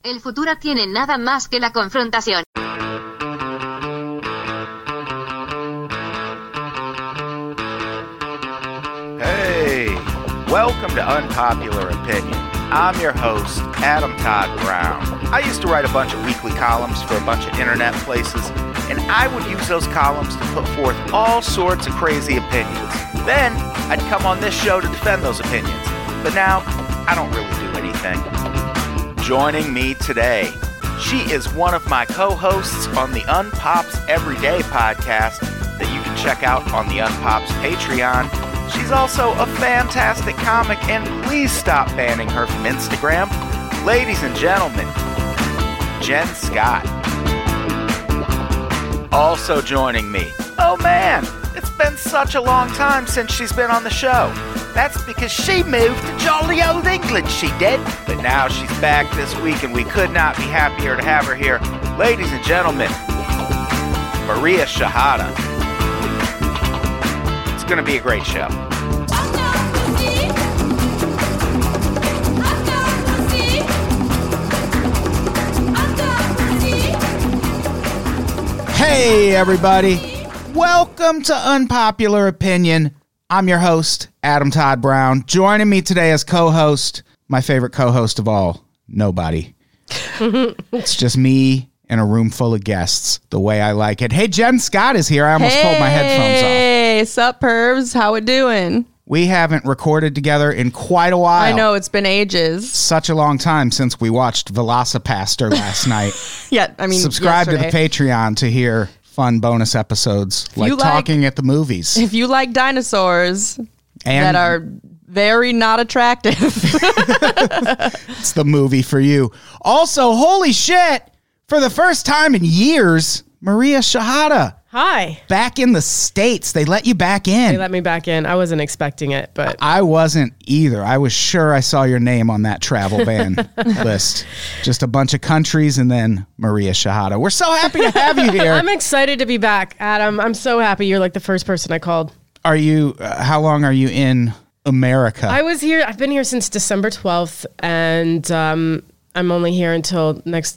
El futuro tiene nada más que la confrontación. Hey, welcome to Unpopular Opinion. I'm your host, Adam Todd Brown. I used to write a bunch of weekly columns for a bunch of internet places, and I would use those columns to put forth all sorts of crazy opinions. Then, I'd come on this show to defend those opinions. But now, I don't really do anything. Joining me today, she is one of my co-hosts on the Unpops Everyday podcast that you can check out on the Unpops Patreon. She's also a fantastic comic, and please stop banning her from Instagram. Ladies and gentlemen, Jen Scott. Also joining me, oh man, it's been such a long time since she's been on the show. That's because she moved to jolly old England, she did. But now she's back this week, and we could not be happier to have her here. Ladies and gentlemen, Maria Shehata. It's going to be a great show. Hey, everybody. Welcome to Unpopular Opinion. I'm your host, Adam Todd Brown. Joining me today as co-host, my favorite co-host of all, nobody. It's just me and a room full of guests, the way I like it. Hey, Jen Scott is here. I almost pulled my headphones off. Hey, sup, pervs? How it doing? We haven't recorded together in quite a while. I know, it's been ages. Such a long time since we watched Velocipaster last night. Yeah, I mean, subscribe yesterday. to the Patreon to hear fun bonus episodes like Talking at the Movies. If you like dinosaurs And that are very not attractive. It's the movie for you. Also, holy shit, for the first time in years, Maria Shehata. Hi. Back in the States. They let you back in. They let me back in. I wasn't expecting it, but I wasn't either. I was sure I saw your name on that travel ban list. Just a bunch of countries and then Maria Shehata. We're so happy to have you here. I'm excited to be back, Adam. I'm so happy you're like the first person I called. Are you, how long are you in America? I've been here since December 12th, and I'm only here until till the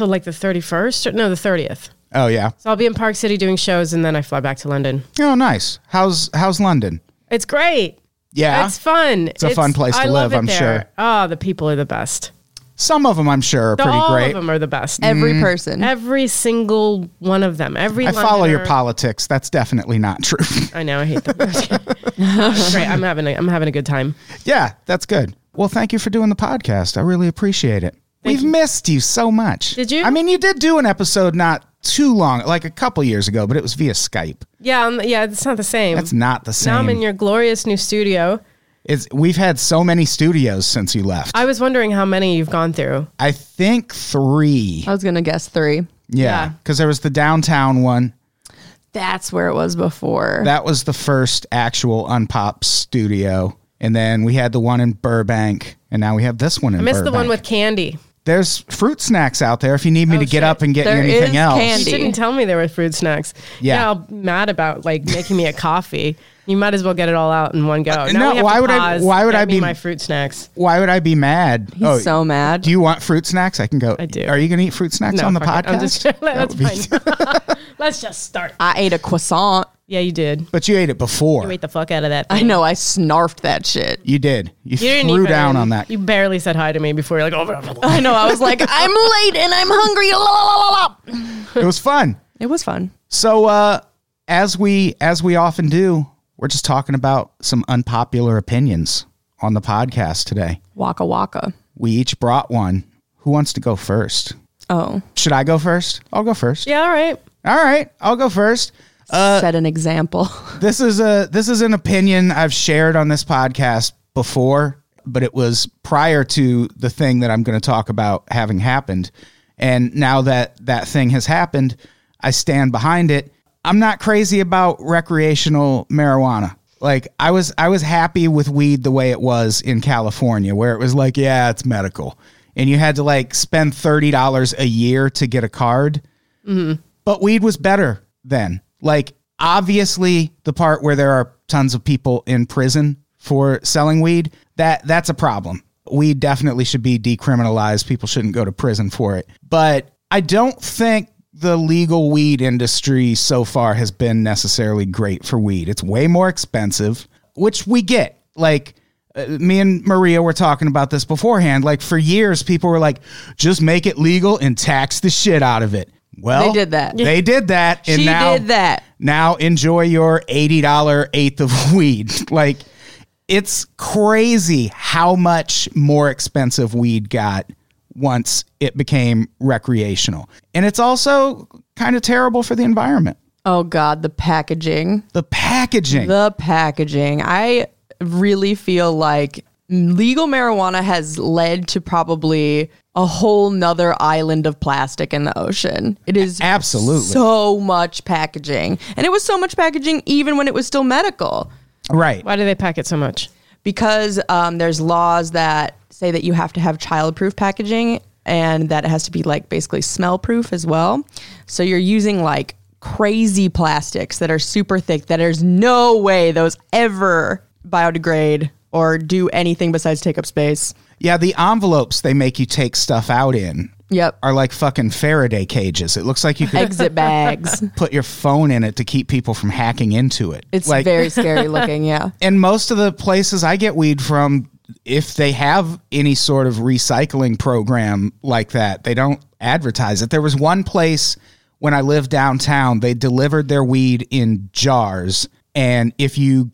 31st, the 30th. Oh, yeah. So I'll be in Park City doing shows, and then I fly back to London. Oh, nice. How's London? It's great. Yeah. It's fun. It's a fun place to live, I'm sure. Oh, the people are the best. Some of them, I'm sure, are pretty All great. All of them are the best. Every person. Every single one of them. I follow your politics. That's definitely not true. I know. I hate them. Great. I'm having a good time. Yeah, that's good. Well, thank you for doing the podcast. I really appreciate it. We've missed you so much. Did you? I mean, you did do an episode not too long, like a couple years ago, but it was via Skype. Yeah, it's not the same. That's not the same. Now I'm in your glorious new studio. We've had so many studios since you left. I was wondering how many you've gone through. I think 3. I was going to guess 3. Yeah, because there was the downtown one. That's where it was before. That was the first actual Unpop studio. And then we had the one in Burbank, and now we have this one in Burbank. I missed the one with candy. There's fruit snacks out there if you need me to get up and get you anything else. Candy. You didn't tell me there were fruit snacks. Yeah. You're all mad about making me a coffee. You might as well get it all out in one go. Now we have why to would pause, why would I get me be my fruit snacks? Why would I be mad? He's so mad. Do you want fruit snacks? I can go. I do. Are you going to eat fruit snacks on the fuck it. podcast? I'm just, that's fine. Let's just start. I ate a croissant. Yeah, you did. But you ate it before. You ate the fuck out of that thing. I know, I snarfed that shit. You did. You didn't threw even, down on that. You barely said hi to me before. You're like, oh. I know, I was like, I'm late and I'm hungry. La, la, la, la. It was fun. It was fun. So as we often do, we're just talking about some unpopular opinions on the podcast today. Waka waka. We each brought one. Who wants to go first? Oh. Should I go first? I'll go first. Yeah, all right. All right, I'll go first. Set an example. This is an opinion I've shared on this podcast before, but it was prior to the thing that I'm going to talk about having happened. And now that that thing has happened, I stand behind it. I'm not crazy about recreational marijuana. Like I was happy with weed the way it was in California, where it was like, yeah, it's medical. And you had to like spend $30 a year to get a card. Mm-hmm. But weed was better then. Like, obviously, the part where there are tons of people in prison for selling weed, that's a problem. weed definitely should be decriminalized. People shouldn't go to prison for it. But I don't think the legal weed industry so far has been necessarily great for weed. It's way more expensive, which we get. Like, me and Maria were talking about this beforehand. Like, for years, people were like, just make it legal and tax the shit out of it. Well, They did that. They did that. And She now, did that. Now enjoy your $80 eighth of weed. Like, it's crazy how much more expensive weed got once it became recreational. And it's also kind of terrible for the environment. Oh, God, the packaging. The packaging. The packaging. I really feel like legal marijuana has led to probably a whole nother island of plastic in the ocean. It is Absolutely. so much packaging. And it was so much packaging even when it was still medical. Right. Why do they pack it so much? Because there's laws that say that you have to have child-proof packaging and that it has to be like basically smell-proof as well. So you're using like crazy plastics that are super thick that there's no way those ever biodegrade or do anything besides take up space. Yeah, the envelopes they make you take stuff out in Yep. are like fucking Faraday cages. It looks like you could Exit bags. put your phone in it to keep people from hacking into it. It's like, very scary looking, yeah. and most of the places I get weed from, if they have any sort of recycling program like that, they don't advertise it. There was one place when I lived downtown, they delivered their weed in jars. And if you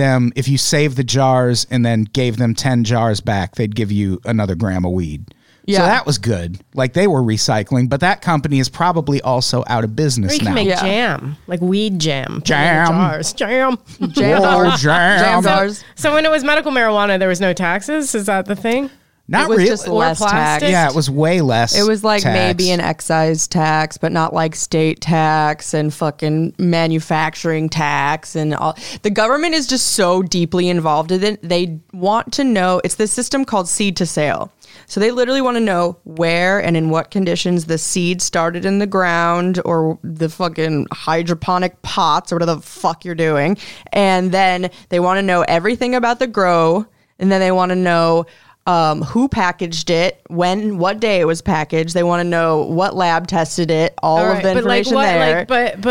saved the jars and then gave them 10 jars back, they'd give you another gram of weed. Yeah. So that was good. Like, they were recycling, but that company is probably also out of Or business you can now. make Yeah. jam, like weed jam. Put it in Jam. jars. Jam. Jam Whoa, bars. jam. Jam bars. So when it was medical marijuana, there was no taxes? Is that the thing? Not It was really. just Or less plastic? tax. Yeah, it was way less. It was like tax. maybe an excise tax, but not like state tax and fucking manufacturing tax and all. The government is just so deeply involved in it. They want to know. It's this system called seed to sale. So they literally want to know where and in what conditions the seed started in the ground or the fucking hydroponic pots or whatever the fuck you're doing. And then they want to know everything about the grow. And then they want to know who packaged it, when, what day it was packaged. They want to know what lab tested it, all of the information there.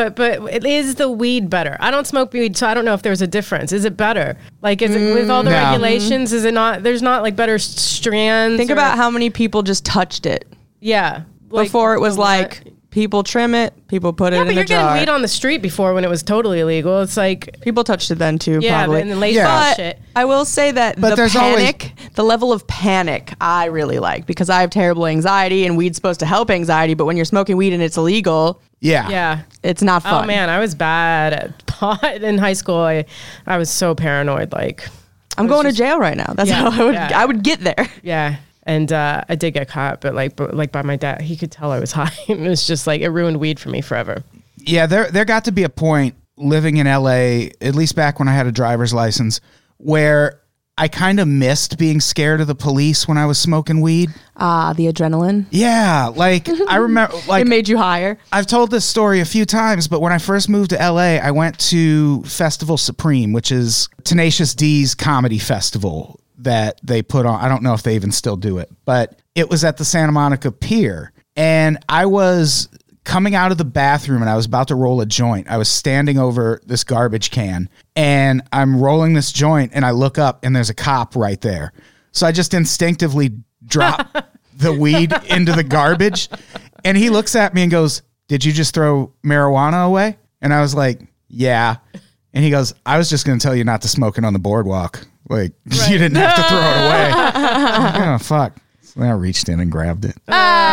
But is the weed better? I don't smoke weed, so I don't know if there's a difference. Is it better? Like, is it with all the No. regulations? Is it not? There's not like better strands. Think or- about how many people just touched it. yeah. Like, Before it was what? like people trim it, people put it Yeah, in but a you're jar. getting weed on the street before when it was totally illegal. It's like, People touched it then too, yeah, probably. and then laser Yeah. shit. I will say that But the there's panic, the level of panic, I really like because I have terrible anxiety and weed's supposed to help anxiety. But when you're smoking weed and it's illegal, Yeah. Yeah. it's not fun. Oh man, I was bad at pot in high school. I was so paranoid. Like, I'm going to jail right now. That's Yeah, how yeah. I would get there. yeah. And I did get caught, but like by my dad, he could tell I was high. It was just like, it ruined weed for me forever. Yeah, there got to be a point living in LA, at least back when I had a driver's license, where I kind of missed being scared of the police when I was smoking weed. The adrenaline. Yeah, like I remember, like It made you higher. I've told this story a few times, but when I first moved to LA, I went to Festival Supreme, which is Tenacious D's comedy festival that they put on. I don't know if they even still do it, but it was at the Santa Monica Pier. And I was coming out of the bathroom and I was about to roll a joint. I was standing over this garbage can and I'm rolling this joint and I look up and there's a cop right there. So I just instinctively drop the weed into the garbage. And he looks at me and goes, "Did you just throw marijuana away?" And I was like, "Yeah." And he goes, "I was just going to tell you not to smoke it on the boardwalk. Like, you didn't have to throw it away." Oh, fuck. So I reached in and grabbed it.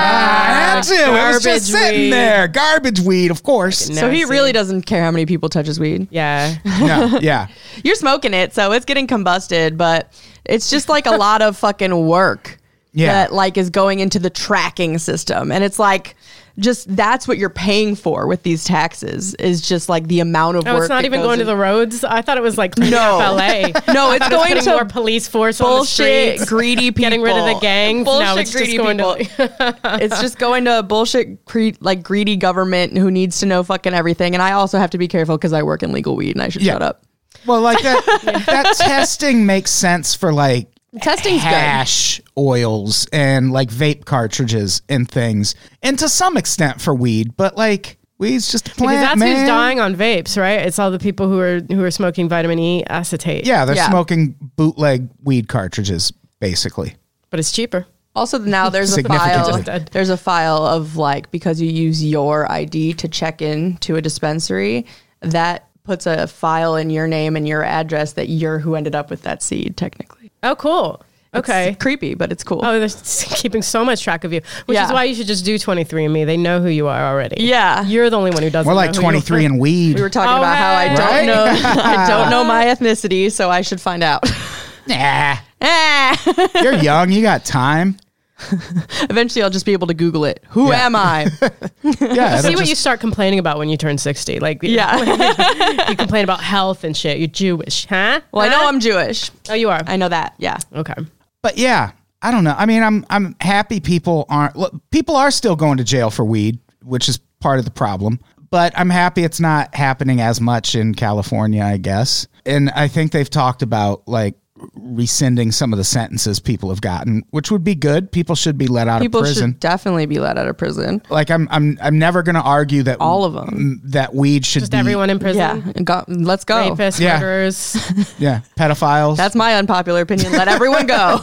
I had to. It was just garbage sitting weed. there. Garbage weed, of course. So he Nasty. really doesn't care how many people touch his weed. Yeah. No, yeah. You're smoking it, so it's getting combusted, but it's just like a lot of fucking work Yeah. that like is going into the tracking system. And it's like just that's what you're paying for with these taxes is just like the amount of No, work. it's not that even goes going to in- the roads. I thought it was like No. LA. No, it's going putting to more police force on the bullshit streets, greedy people. getting rid of the gangs. Bullshit No, it's just greedy going people. to. It's just going to bullshit greedy government who needs to know fucking everything. And I also have to be careful because I work in legal weed and I should Yeah. shut up. Well, like that testing makes sense for like Testing's good. hash oils and like vape cartridges and things, and to some extent for weed, but like weed's just a plant, Because that's man. who's dying on vapes, right? It's all the people who are smoking vitamin E acetate. Yeah, they're Yeah. smoking bootleg weed cartridges, basically. But it's cheaper. Also, now there's a Significantly. file. There's a file of like, because you use your ID to check in to a dispensary, that puts a file in your name and your address that you're who ended up with that seed. Technically, Oh, cool. Okay. it's creepy, but it's cool. Oh, they're keeping so much track of you, which Yeah. is why you should just do 23andMe. They know who you are already. Yeah. You're the only one who doesn't. More like know who you 23 are. and weed. We were talking Oh, about how I hey. don't Right? know. I don't know my ethnicity, so I should find out. Nah, Eh. you're young. You got time. Eventually, I'll just be able to Google it. Who Yeah. am I? Yeah, See it'll what you just- start complaining about when you turn 60. Like, Yeah. you complain about health and shit. You're Jewish, huh? Well, I know Huh? I'm Jewish. Oh, you are. I know that. Yeah. Okay. But yeah, I don't know. I mean, I'm happy people aren't. Look, people are still going to jail for weed, which is part of the problem. But I'm happy it's not happening as much in California, I guess. And I think they've talked about like rescinding some of the sentences people have gotten, which would be good. People should be let out People of prison. should definitely be let out of prison. Like I'm never going to argue that All of them. that weed should Just be everyone in prison. Yeah. Let's go. Rapists, Yeah. murderers. yeah, pedophiles. That's my unpopular opinion. Let everyone go.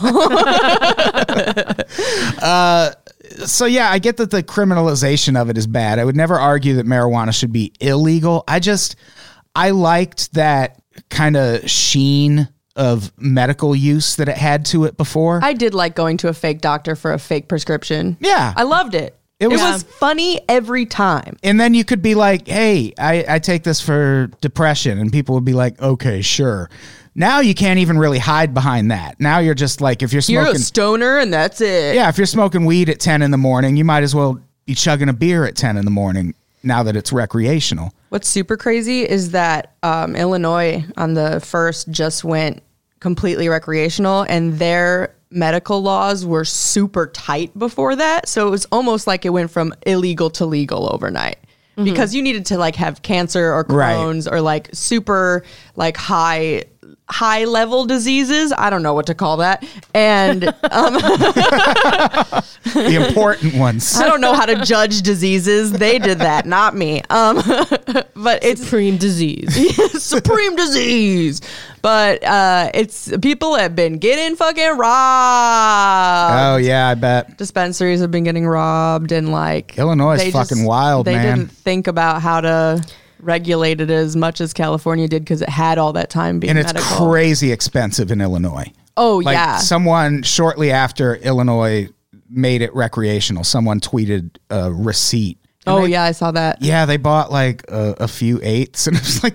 So yeah, I get that the criminalization of it is bad. I would never argue that marijuana should be illegal. I liked that kind of sheen of medical use that it had to it before. I did like going to a fake doctor for a fake prescription. Yeah. I loved it. It It was- was funny every time. And then you could be like, hey, I take this for depression. And people would be like, okay, sure. Now you can't even really hide behind that. Now you're just like, if you're You're smoking, a stoner and that's it. yeah, if you're smoking weed at 10 in the morning, you might as well be chugging a beer at 10 in the morning now that it's recreational. What's super crazy is that Illinois on the 1st just went completely recreational, and their medical laws were super tight before that. So it was almost like it went from illegal to legal overnight. Because you needed to like have cancer or Right. Crohn's or like super like high level diseases. I don't know what to call that. And The important ones. I don't know how to judge diseases. They did that, not me. But it's Supreme disease. supreme disease. But it's people have been getting fucking robbed. Oh, yeah, I bet. Dispensaries have been getting robbed, and like Illinois is they fucking wild, they man. didn't think about how to regulate it as much as California did because it had all that time being And it's medical. crazy expensive in Illinois. Oh Like yeah. someone shortly after Illinois made it recreational, someone tweeted a receipt. And Oh they- yeah, I saw that. Yeah, they bought like a few eighths and it was like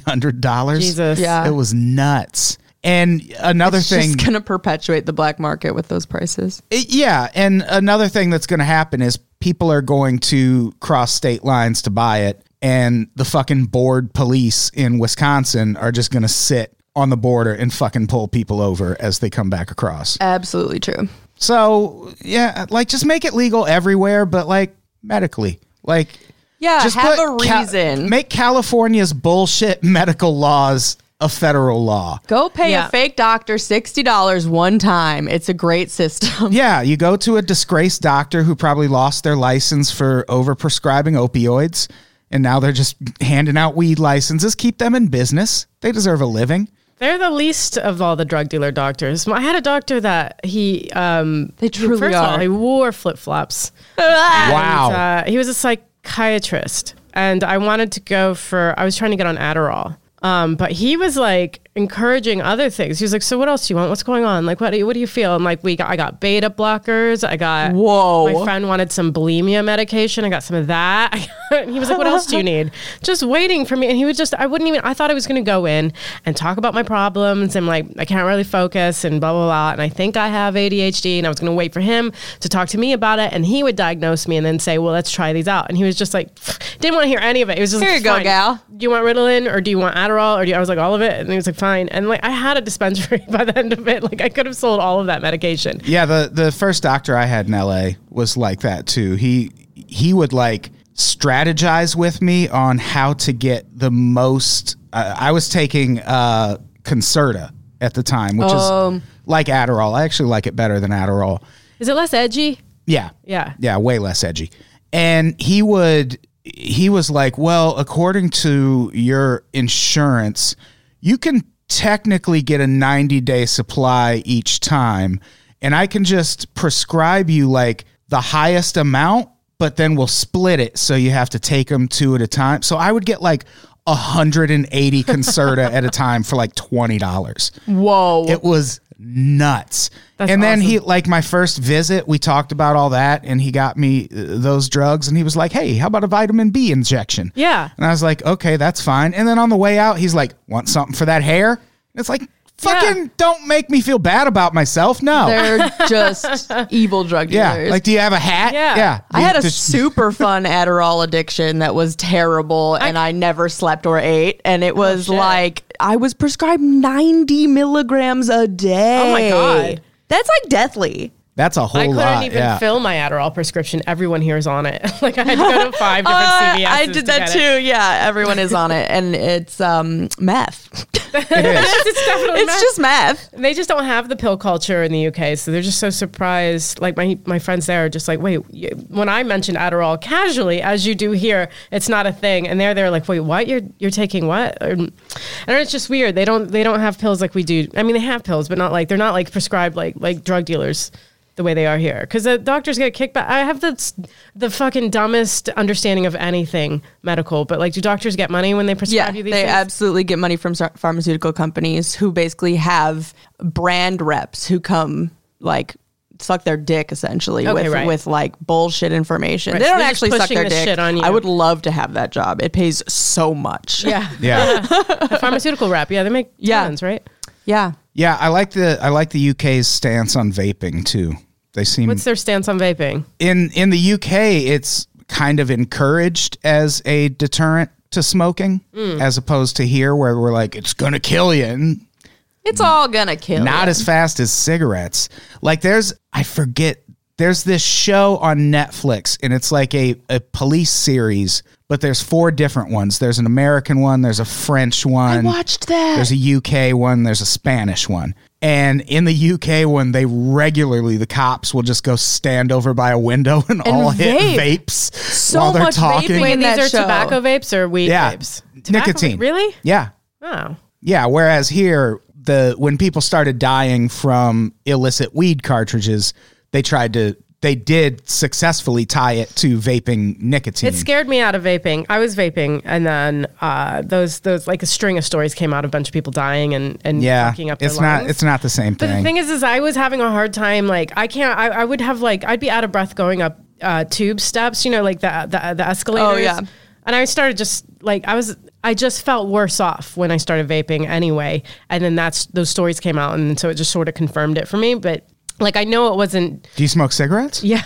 $300. Jesus. Yeah. It was nuts. And another It's thing, just gonna perpetuate the black market with those prices. yeah, and another thing that's going to happen is people are going to cross state lines to buy it, and the fucking board police in Wisconsin are just going to sit on the border and fucking pull people over as they come back across. Absolutely true. So, yeah, like just make it legal everywhere, but like medically. Like, Yeah, just have put a reason. make California's bullshit medical laws a federal law. Go pay Yeah. a fake doctor $60 one time. It's a great system. Yeah, you go to a disgraced doctor who probably lost their license for overprescribing opioids, and now they're just handing out weed licenses. Keep them in business. They deserve a living. They're the least of all the drug dealer doctors. I had a doctor that he They truly first of all, are. he wore flip-flops. Wow. And, he was a psychiatrist, and I wanted to go I was trying to get on Adderall. But he was like encouraging other things. He was like, "So what else do you want? What's going on? Like, what do you feel?" And like, I got beta blockers. I got Whoa. My friend wanted some bulimia medication. I got some of that. He was like, "What else do you need?" Just waiting for me. And he would just, I thought I was going to go in and talk about my problems and like, I can't really focus and blah, blah, blah. And I think I have ADHD, and I was going to wait for him to talk to me about it. And he would diagnose me and then say, "Well, let's try these out." And he was just like, didn't want to hear any of it. He was just Here like, you go, "Fine. gal. Do you want Ritalin or do you want Adderall?" Or I was like, all of it. And he was like, fine. And like, I had a dispensary by the end of it. Like, I could have sold all of that medication. Yeah, the first doctor I had in LA was like that too. He would like strategize with me on how to get the most. I was taking Concerta at the time, which is like Adderall. I actually like it better than Adderall. Is it less edgy? Yeah. Yeah. Yeah, way less edgy. And he was like, well, according to your insurance, you can technically get a 90-day supply each time. And I can just prescribe you like the highest amount, but then we'll split it. So you have to take them 2 at a time. So I would get like 180 Concerta at a time for like $20. Whoa. It was nuts. That's and then awesome. he, like my first visit, we talked about all that and he got me those drugs and he was like, hey, how about a vitamin B injection? Yeah. And I was like, okay, that's fine. And then on the way out, he's like, want something for that hair? And it's like, fucking don't make me feel bad about myself. No. They're just evil drug Yeah. dealers. Like, do you have a hat? Yeah. I had a Just- super fun Adderall addiction that was terrible, and I never slept or ate. And it was shit. like I was prescribed 90 milligrams a day. Oh my God. That's like deathly. That's a whole I couldn't lot. even yeah. fill my Adderall prescription. Everyone here is on it. Like I had to go to 5 different CVS's. I did that to too. get it. Yeah, everyone is on it, and it's meth. It is. It's definitely It's meth. just meth. They just don't have the pill culture in the UK, so they're just so surprised. Like my friends there are just like, wait, when I mentioned Adderall casually, as you do here, it's not a thing, and they're like, wait, what? You're taking what? And it's just weird. They don't have pills like we do. I mean, they have pills, but not like they're not like prescribed like drug dealers the way they are here. Because the doctors get kickback. I have the fucking dumbest understanding of anything medical, but like, do doctors get money when they prescribe Yeah, you these they things? absolutely get money from pharmaceutical companies who basically have brand reps who come like suck their dick essentially Okay, right. with like bullshit information. Right, They so don't they're just actually suck pushing their this dick. shit on you. I would love to have that job. It pays so much. Yeah. Yeah. A pharmaceutical rep. Yeah, they make Yeah. tons, right? Yeah. Yeah. I like the UK's stance on vaping too. They seem What's their stance on vaping? in the UK, it's kind of encouraged as a deterrent to smoking, as opposed to here where we're like, it's gonna kill you, and It's all gonna kill not you. as fast as cigarettes. Like there's this show on Netflix, and it's like a police series, but there's 4 different ones. There's an American one, there's a French one, I watched that. there's a UK one, there's a Spanish one. And in the UK one, the cops will just go stand over by a window and all hit vape. vapes while they're much talking. vaping Wait, in these that are show. tobacco vapes or weed Yeah, vapes? Tobacco nicotine. vape- Really? Yeah. Oh. Yeah, whereas here, when people started dying from illicit weed cartridges, they did successfully tie it to vaping nicotine. It scared me out of vaping. I was vaping, and then those like a string of stories came out of a bunch of people dying and yeah, fucking up their it's lungs. not the same But thing. the thing is I was having a hard time. Like I would have like I'd be out of breath going up tube steps. You know, like the escalators. Oh, yeah. And I started just like I just felt worse off when I started vaping anyway. And then those stories came out, and so it just sort of confirmed it for me. But like I know it wasn't. Do you smoke cigarettes? Yeah.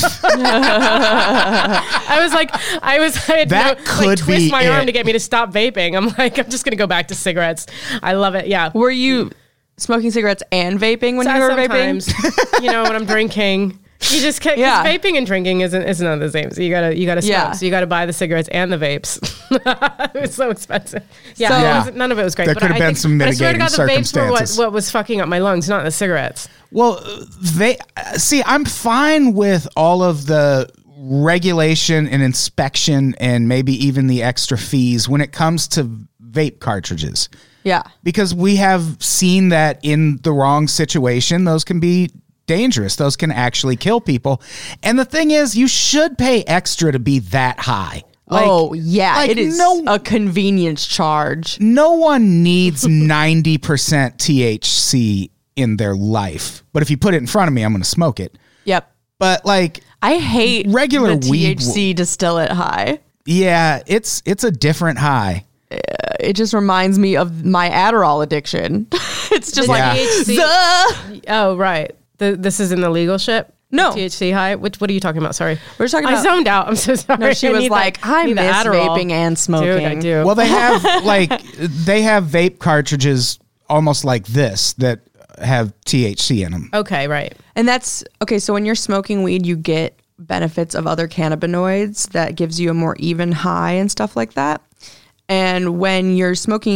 I had That to could twist be my it. arm to get me to stop vaping. I'm like, I'm just going to go back to cigarettes. I love it. Yeah. Were you smoking cigarettes and vaping when you were Sometimes, vaping? you know, when I'm drinking, you just can't, 'cause Yeah. vaping and drinking isn't none of the same. So you gotta smoke. Yeah. So you gotta buy the cigarettes and the vapes. It was so expensive. Yeah. So- it wasn't- none of it was great. There But could have I been think- some but I swear to mitigating God, the vapes were circumstances. what was fucking up my lungs, not the cigarettes. Well, I'm fine with all of the regulation and inspection and maybe even the extra fees when it comes to vape cartridges. Yeah. Because we have seen that in the wrong situation, those can be dangerous. Those can actually kill people. And the thing is, you should pay extra to be that high. Oh, yeah. like It is a convenience charge. No one needs 90% THC in their life. But if you put it in front of me, I'm going to smoke it. Yep. But like, I hate Regular the weed THC distillate high. yeah, it's a different high. It just reminds me of my Adderall addiction. It's just Yeah. like THC. "Zuh." Oh, right. This is in the legal shit? No. THC high? What are you talking about? Sorry. We're talking I about- zoned out. I'm so sorry. No, she I was need like, that- I need the miss Adderall. vaping and smoking. Dude, I do. Well, they have they have vape cartridges almost like this that have THC in them. Okay, right. And that's okay. So when you're smoking weed, you get benefits of other cannabinoids that gives you a more even high and stuff like that. And when you're smoking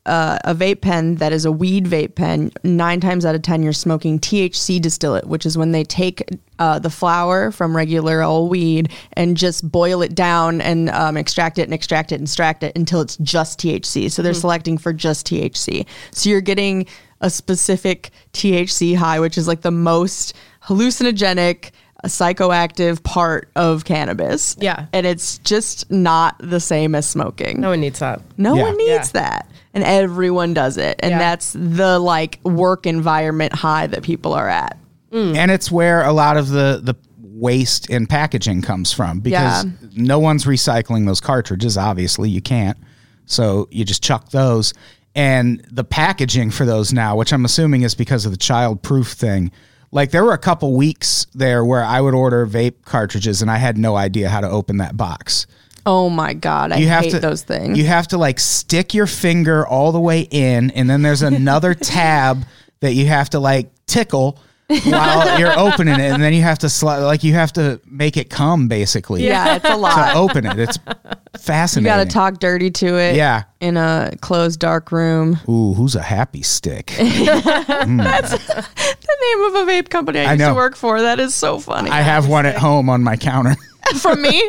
a vape pen that is a weed vape pen, 9 times out of 10 you're smoking THC distillate, which is when they take the flower from regular old weed and just boil it down and extract it until it's just THC. So they're selecting for just THC. So you're getting a specific THC high, which is like the most hallucinogenic, psychoactive part of cannabis. Yeah. And it's just not the same as smoking. No one needs that. No Yeah. one needs that. And everyone does it. And Yeah. that's the like work environment high that people are at. And it's where a lot of the waste in packaging comes from, because no one's recycling those cartridges. Obviously, you can't. So you just chuck those. And the packaging for those now, which I'm assuming is because of the child-proof thing, like there were a couple weeks there where I would order vape cartridges and I had no idea how to open that box. Oh my God. I hate those things. You have to like stick your finger all the way in, and then there's another tab that you have to like tickle while you're opening it, and then you have to you have to make it come basically. Yeah, it's a lot. To open it. It's You fascinating. got to talk dirty to it. Yeah. In a closed, dark room. Ooh, who's a happy stick? The name of a vape company I used know. to work for. That is so funny. I have one at home on my counter. From me?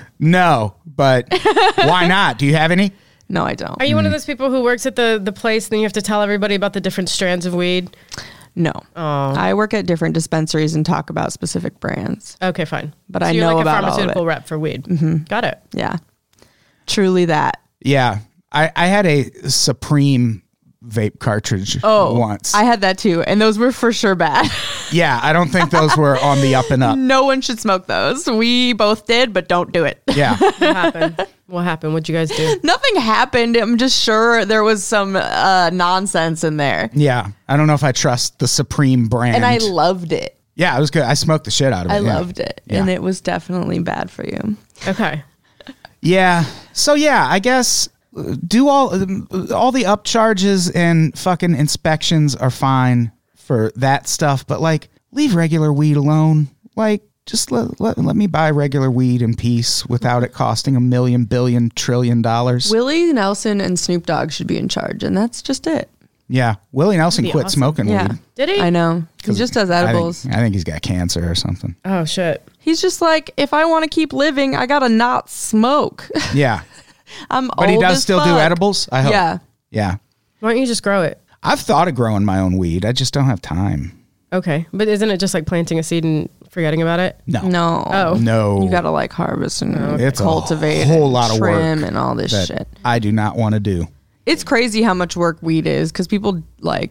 No, but why not? Do you have any? No, I don't. Are you one of those people who works at the place and then you have to tell everybody about the different strands of weed? No. Oh. I work at different dispensaries and talk about specific brands. Okay, fine. But so I you're know like about a all of pharmaceutical it. rep for weed. Got it. Yeah. Truly that. Yeah. I had a Supreme vape cartridge once. I had that too. And those were for sure bad. Yeah, I don't think those were on the up and up. No one should smoke those. We both did, but don't do it. Yeah. What happened? What happened? What'd you guys do? Nothing happened. I'm just sure there was some nonsense in there. Yeah. I don't know if I trust the Supreme brand. And I loved it. Yeah, it was good. I smoked the shit out of it. I yeah. loved it. Yeah. And it was definitely bad for you. Okay. Yeah. So yeah, I guess do all the upcharges and fucking inspections are fine for that stuff, but like leave regular weed alone. Like just let me buy regular weed in peace without it costing $1 million, billion, trillion. Willie Nelson and Snoop Dogg should be in charge, and that's just it. Yeah. Willie Nelson That'd be quit awesome. smoking Yeah. weed. Did he? I know. He just does edibles. I think he's got cancer or something. Oh, shit. He's just like, if I want to keep living, I gotta not smoke. Yeah. I'm But he old does as still do fuck. edibles, I hope. Yeah. Yeah. Why don't you just grow it? I've thought of growing my own weed. I just don't have time. Okay. But isn't it just like planting a seed and forgetting about it? No. No. Oh. No. You gotta like harvest and It's a cultivate, whole and lot of trim work and all this that shit. I do not want to do. It's crazy how much work weed is because people like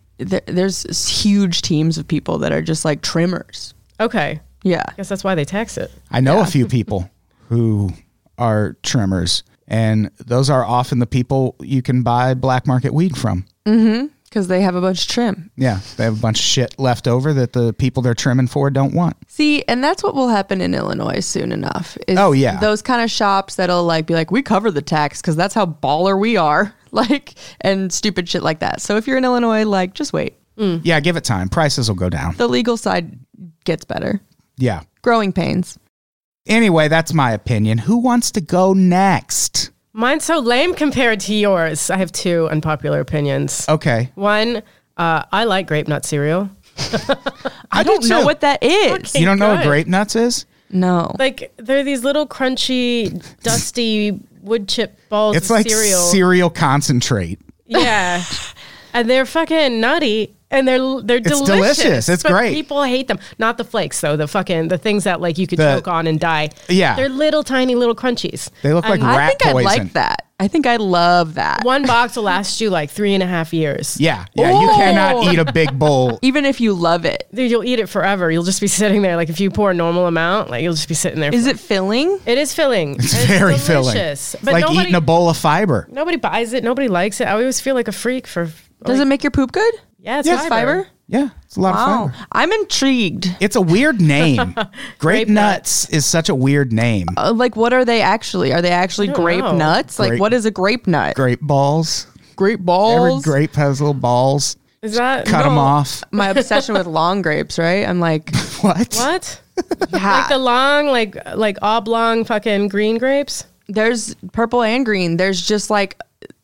there's huge teams of people that are just like trimmers. Okay. Yeah. I guess that's why they tax it. I know a few people who are trimmers, and those are often the people you can buy black market weed from. Because they have a bunch of trim. Yeah, they have a bunch of shit left over that the people they're trimming for don't want. See, and that's what will happen in Illinois soon enough. Is Oh, yeah. those kind of shops that'll like be like, we cover the tax because that's how baller we are, like, and stupid shit like that. So if you're in Illinois, like, just wait. Yeah, give it time. Prices will go down. The legal side gets better. Yeah. Growing pains. Anyway, that's my opinion. Who wants to go next? Mine's so lame compared to yours. I have two unpopular opinions. Okay. One, I like grape nut cereal. I don't know what that is. You don't know what Good. grape nuts is? No. Like, they're these little crunchy, dusty wood chip balls It's of like cereal. cereal concentrate. Yeah. And they're fucking nutty. And they're delicious. delicious. It's but great. People hate them. Not the flakes though. The things that like you could choke on and die. Yeah. They're little tiny little crunchies. They look like I rat think I poison. like that. I think I love that. One box will last you like 3.5 years. Yeah. Yeah. You Oh. cannot eat a big bowl. Even if you love it. Dude, you'll eat it forever. You'll just be sitting there. Like if you pour a normal amount, like you'll just be sitting there. Is it filling? It is filling. It's very filling. delicious. It's But like nobody, eating a bowl of fiber. nobody buys it. Nobody likes it. I always feel like a freak for. Does it make your poop good? Yeah, it's Yeah, Fiber? Yeah. It's a lot Wow. of fiber. I'm intrigued. It's a weird name. Grape Grape nuts is such a weird name. Like, what are they actually? Are they actually don't grape know. nuts? Like, Grape- what is a grape nut? Grape balls. Grape Every balls? grape has little balls. Is that Cut them off. My obsession with long grapes, right? I'm like, What? what? yeah. Like the long, like oblong fucking green grapes. There's purple and green. There's just like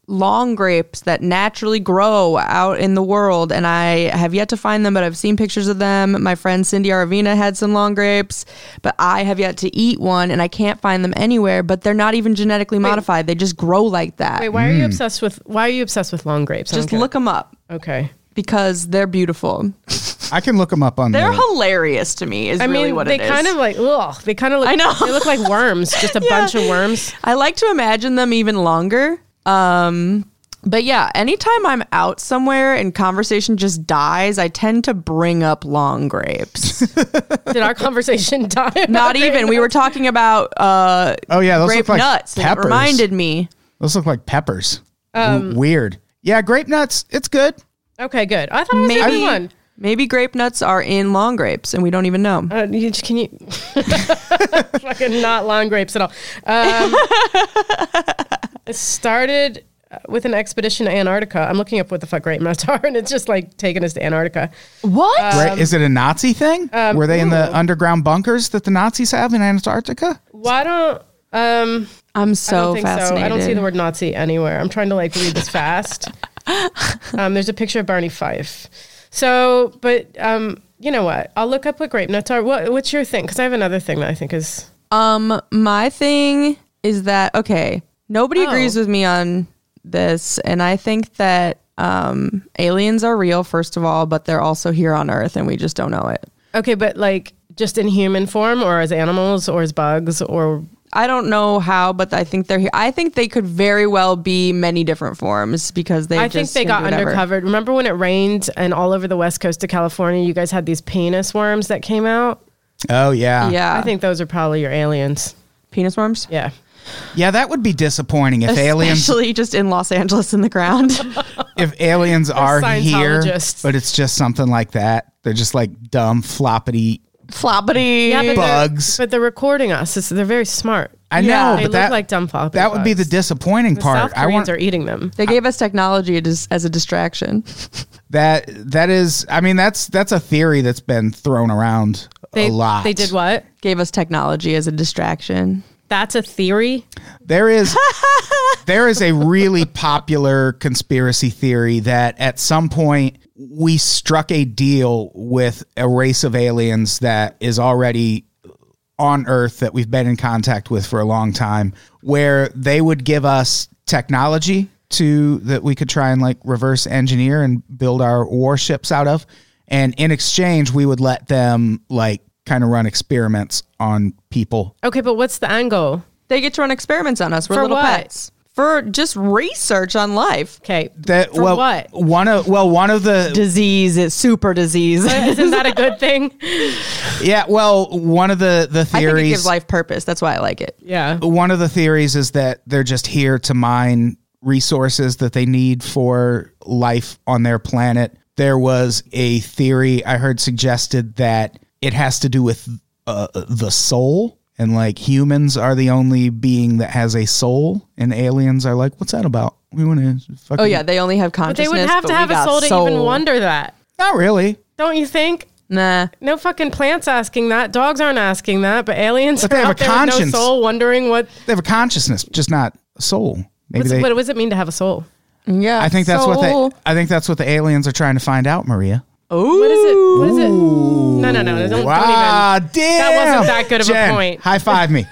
long grapes that naturally grow out in the world, and I have yet to find them, but I've seen pictures of them. My friend Cindy Aravina had some long grapes, but I have yet to eat one, and I can't find them anywhere, but they're not even genetically modified. They just grow like that. Wait, why are you obsessed with long grapes? Just look them up Okay. because they're beautiful. I can look them up on They're the... hilarious to me is really what it is. They kind of like, ugh, they kind of look, I know. they look like worms, just a bunch of worms. I like to imagine them even longer. But yeah, anytime I'm out somewhere and conversation just dies, I tend to bring up long grapes. Did our conversation die? Not even. We were talking about Oh yeah, those grape look like nuts. And peppers. it reminded me. Those look like peppers. Weird. Yeah, grape nuts. It's good. Okay, good. I thought it was a good one. Maybe grape nuts are in long grapes and we don't even know. Can you fucking not long grapes at all? It started with an expedition to Antarctica. I'm looking up what the fuck grape nuts are, and it's just like taking us to Antarctica. What? Right? Is it a Nazi thing? Were they in the underground bunkers that the Nazis have in Antarctica? Why don't I'm so I don't think fascinated. so. I don't see the word Nazi anywhere. I'm trying to like read this fast. There's a picture of Barney Fife. So, but you know what? I'll look up what grape nuts are. What's your thing? Because I have another thing that I think is. My thing is that, okay, nobody agrees with me on this, and I think that aliens are real, first of all, but they're also here on Earth, and we just don't know it. Okay, but like just in human form, or as animals, or as bugs, or I don't know how, but I think they're here. I think they could very well be many different forms because they. I think they got undercovered. Remember when it rained and all over the west coast of California, you guys had these penis worms that came out? Oh yeah. Yeah, I think those are probably your aliens. penis worms. Yeah. Yeah, that would be disappointing if aliens Especially just in Los Angeles in the ground. if aliens are here, Scientologists. but it's just something like that. They're just like dumb floppity. Floppity. Yeah, but Bugs. they're recording us. They're very smart. I Yeah. know, They but look that like dumb floppy that would be the bugs. disappointing The part. South Koreans are eating them. They gave us technology as a distraction. that is. I mean, that's a theory that's been thrown around a lot. They did what? Gave us technology as a distraction. That's a theory? There is a really popular conspiracy theory that at some point we struck a deal with a race of aliens that is already on Earth that we've been in contact with for a long time, where they would give us technology that we could try and like reverse engineer and build our warships out of. And in exchange, we would let them like kind of run experiments on people. Okay, but what's the angle? They get to run experiments on us. We're For little what? pets. For just research on life. Okay. For what? One of the Disease is super disease. Isn't that a good thing? yeah, well, one of the I think it theories gives life purpose. That's why I like it. Yeah. one of the theories is that they're just here to mine resources that they need for life on their planet. There was a theory I heard suggested that it has to do with the soul, and like humans are the only being that has a soul, and aliens are like, what's that about? We want to fucking... Oh yeah, they only have But consciousness. they would have to we have a got soul to even wonder that. Not really. Don't you think? Nah. No fucking plants asking that. Dogs aren't asking that. But aliens But are they have out a there with no conscience. soul wondering what... They have a consciousness, just not a soul. Maybe What does it mean to have a soul? Yeah. I think that's soul. I think that's what the aliens are trying to find out, Maria. Ooh. What is it? What is it? No. Don't Wow, even. damn. That wasn't that good of a Jen, point. High five me.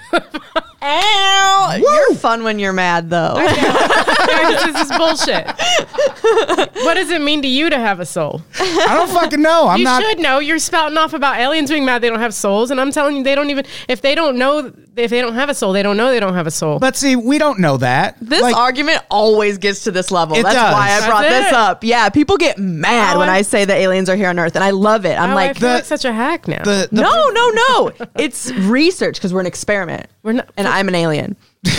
Ow! You're fun when you're mad though. This is bullshit. What does it mean to you to have a soul? I don't fucking know. I'm You not. should know. You're spouting off about aliens being mad they don't have souls, and I'm telling you, they don't even. If they don't have a soul, they don't know they don't have a soul. But see, we don't know that. This Like, argument always gets to this level. It That's does. why I brought That's this it. up. Yeah, people get mad Oh, when I- I say that aliens are here on Earth, and I love it. I'm I like, feel like such a hack now. no. It's research because we're an experiment. We're not- and I'm an alien.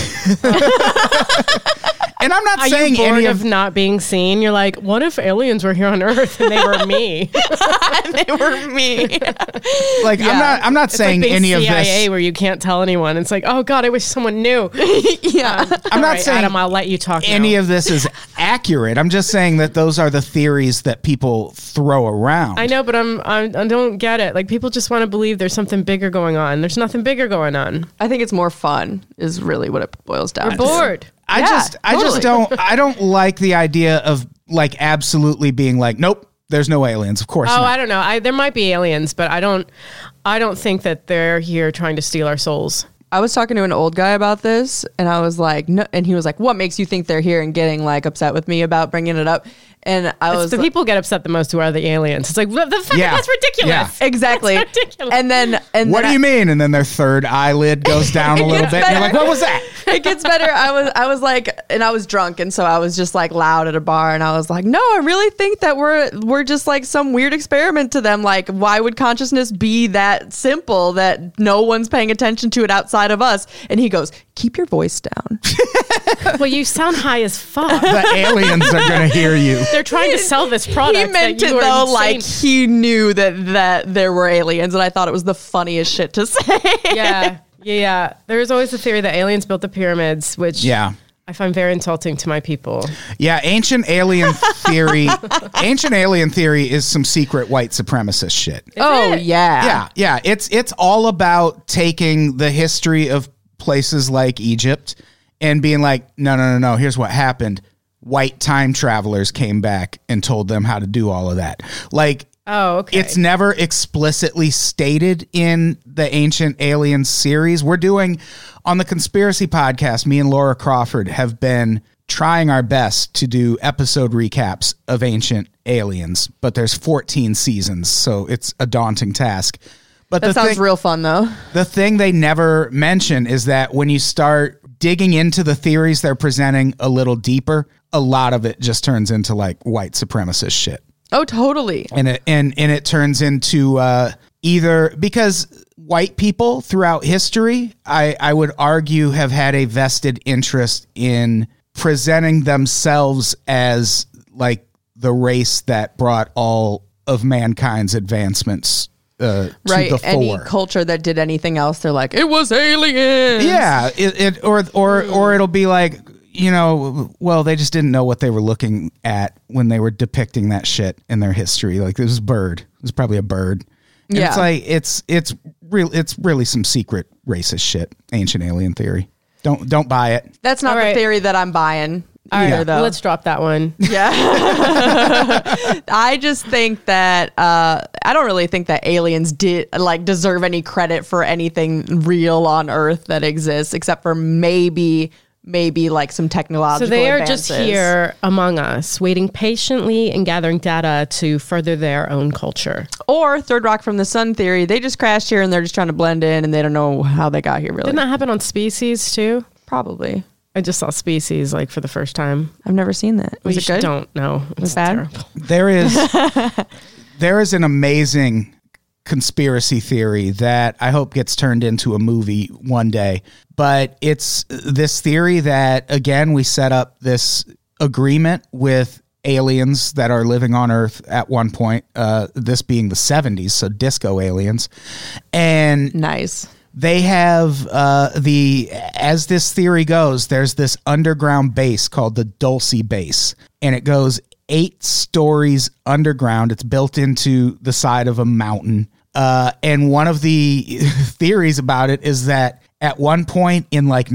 And I'm not Are saying you bored any of not being seen? You're like, what if aliens were here on Earth and they were me? And they were me. like I'm not It's saying like being any CIA of this. where you can't tell anyone. It's like, oh God, I wish someone knew. Yeah. I'm not All right, saying Adam, I'll let you talk. any now. of this is accurate. I'm just saying that those are the theories that people throw around. I know, but I don't get it. Like people just want to believe there's something bigger going on. There's nothing bigger going on. I think it's more fun is really what it boils down We're to. bored. I just don't like the idea of like absolutely being like, nope, there's no aliens. Of course not. I don't know. There might be aliens, but I don't think that they're here trying to steal our souls. I was talking to an old guy about this, and I was like, no, and he was like, what makes you think they're here, and getting like upset with me about bringing it up. And I was the people get upset the most who are the aliens. It's like, that's ridiculous. Yeah. Exactly. That's ridiculous. And then what do you mean? And then their third eyelid goes down a little bit. And you're like, what was that? It gets better. I was like, and I was drunk, and so I was just like loud at a bar, and I was like, no, I really think that we're just like some weird experiment to them. Like, why would consciousness be that simple that no one's paying attention to it outside of us? And he goes, keep your voice down. Well, you sound high as fuck. The aliens are going to hear you. They're trying to sell this product. He meant it though, like he knew that there were aliens, and I thought it was the funniest shit to say. Yeah. There's always the theory that aliens built the pyramids, which I find very insulting to my people. Yeah, ancient alien theory is some secret white supremacist shit. Yeah. It's all about taking the history of places like Egypt and being like, no, here's what happened. White time travelers came back and told them how to do all of that. Like, it's never explicitly stated in the Ancient Aliens series. We're doing, on the Conspiracy Podcast, me and Laura Crawford have been trying our best to do episode recaps of Ancient Aliens, but there's 14 seasons, so it's a daunting task. But that sounds real fun, though. The thing they never mention is that when you start digging into the theories they're presenting a little deeper, a lot of it just turns into like white supremacist shit. Oh, totally. And it turns into either because white people throughout history, I would argue, have had a vested interest in presenting themselves as like the race that brought all of mankind's advancements to the fore. Any culture that did anything else, they're like, it was aliens. Yeah, or it'll be like, well, they just didn't know what they were looking at when they were depicting that shit in their history. Like, it was a bird. It was probably a bird. And it's like it's really some secret racist shit. Ancient alien theory. Don't buy it. That's not the theory that I'm buying. Either, though. Let's drop that one. Yeah. I just think that I don't really think that aliens deserve any credit for anything real on Earth that exists, except for maybe like some technological So they are advances. just here among us, waiting patiently and gathering data to further their own culture. Or Third Rock from the Sun theory, they just crashed here and they're just trying to blend in and they don't know how they got here, really. Didn't that happen on Species, too? Probably. I just saw Species like for the first time. I've never seen that. Was it good? Don't know. It's bad? Terrible. There is an amazing conspiracy theory that I hope gets turned into a movie one day. But it's this theory that, again, we set up this agreement with aliens that are living on Earth at one point, this being the 70s, so disco aliens. And nice. They have as this theory goes, there's this underground base called the Dulce Base, and it goes 8 stories underground. It's built into the side of a mountain. And one of the theories about it is that at one point in like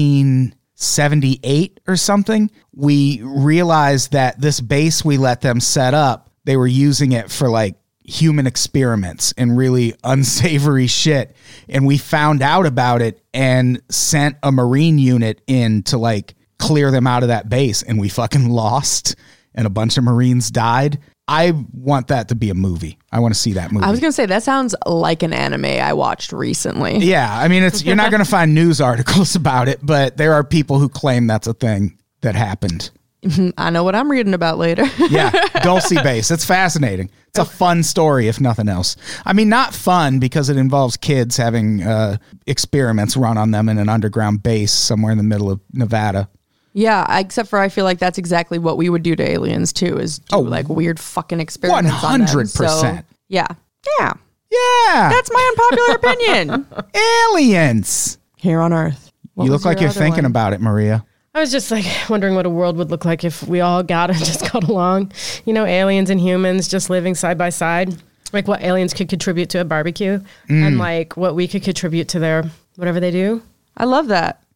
1978 or something, we realized that this base we let them set up, they were using it for like human experiments and really unsavory shit. And we found out about it and sent a Marine unit in to like clear them out of that base, and we fucking lost and a bunch of Marines died. I want that to be a movie. I want to see that movie. I was going to say, that sounds like an anime I watched recently. Yeah. I mean, you're not going to find news articles about it, but there are people who claim that's a thing that happened. I know what I'm reading about later. Yeah. Dulce Base. It's fascinating. It's a fun story, if nothing else. I mean, not fun because it involves kids having experiments run on them in an underground base somewhere in the middle of Nevada. Yeah, except for I feel like that's exactly what we would do to aliens too, is do like weird fucking experiments 100%. On them. 100%. Yeah. That's my unpopular opinion. Aliens here on Earth. You look like you're thinking about it, Maria. I was just like wondering what a world would look like if we all just got along. Aliens and humans just living side by side. Like what aliens could contribute to a barbecue and like what we could contribute to their whatever they do. I love that.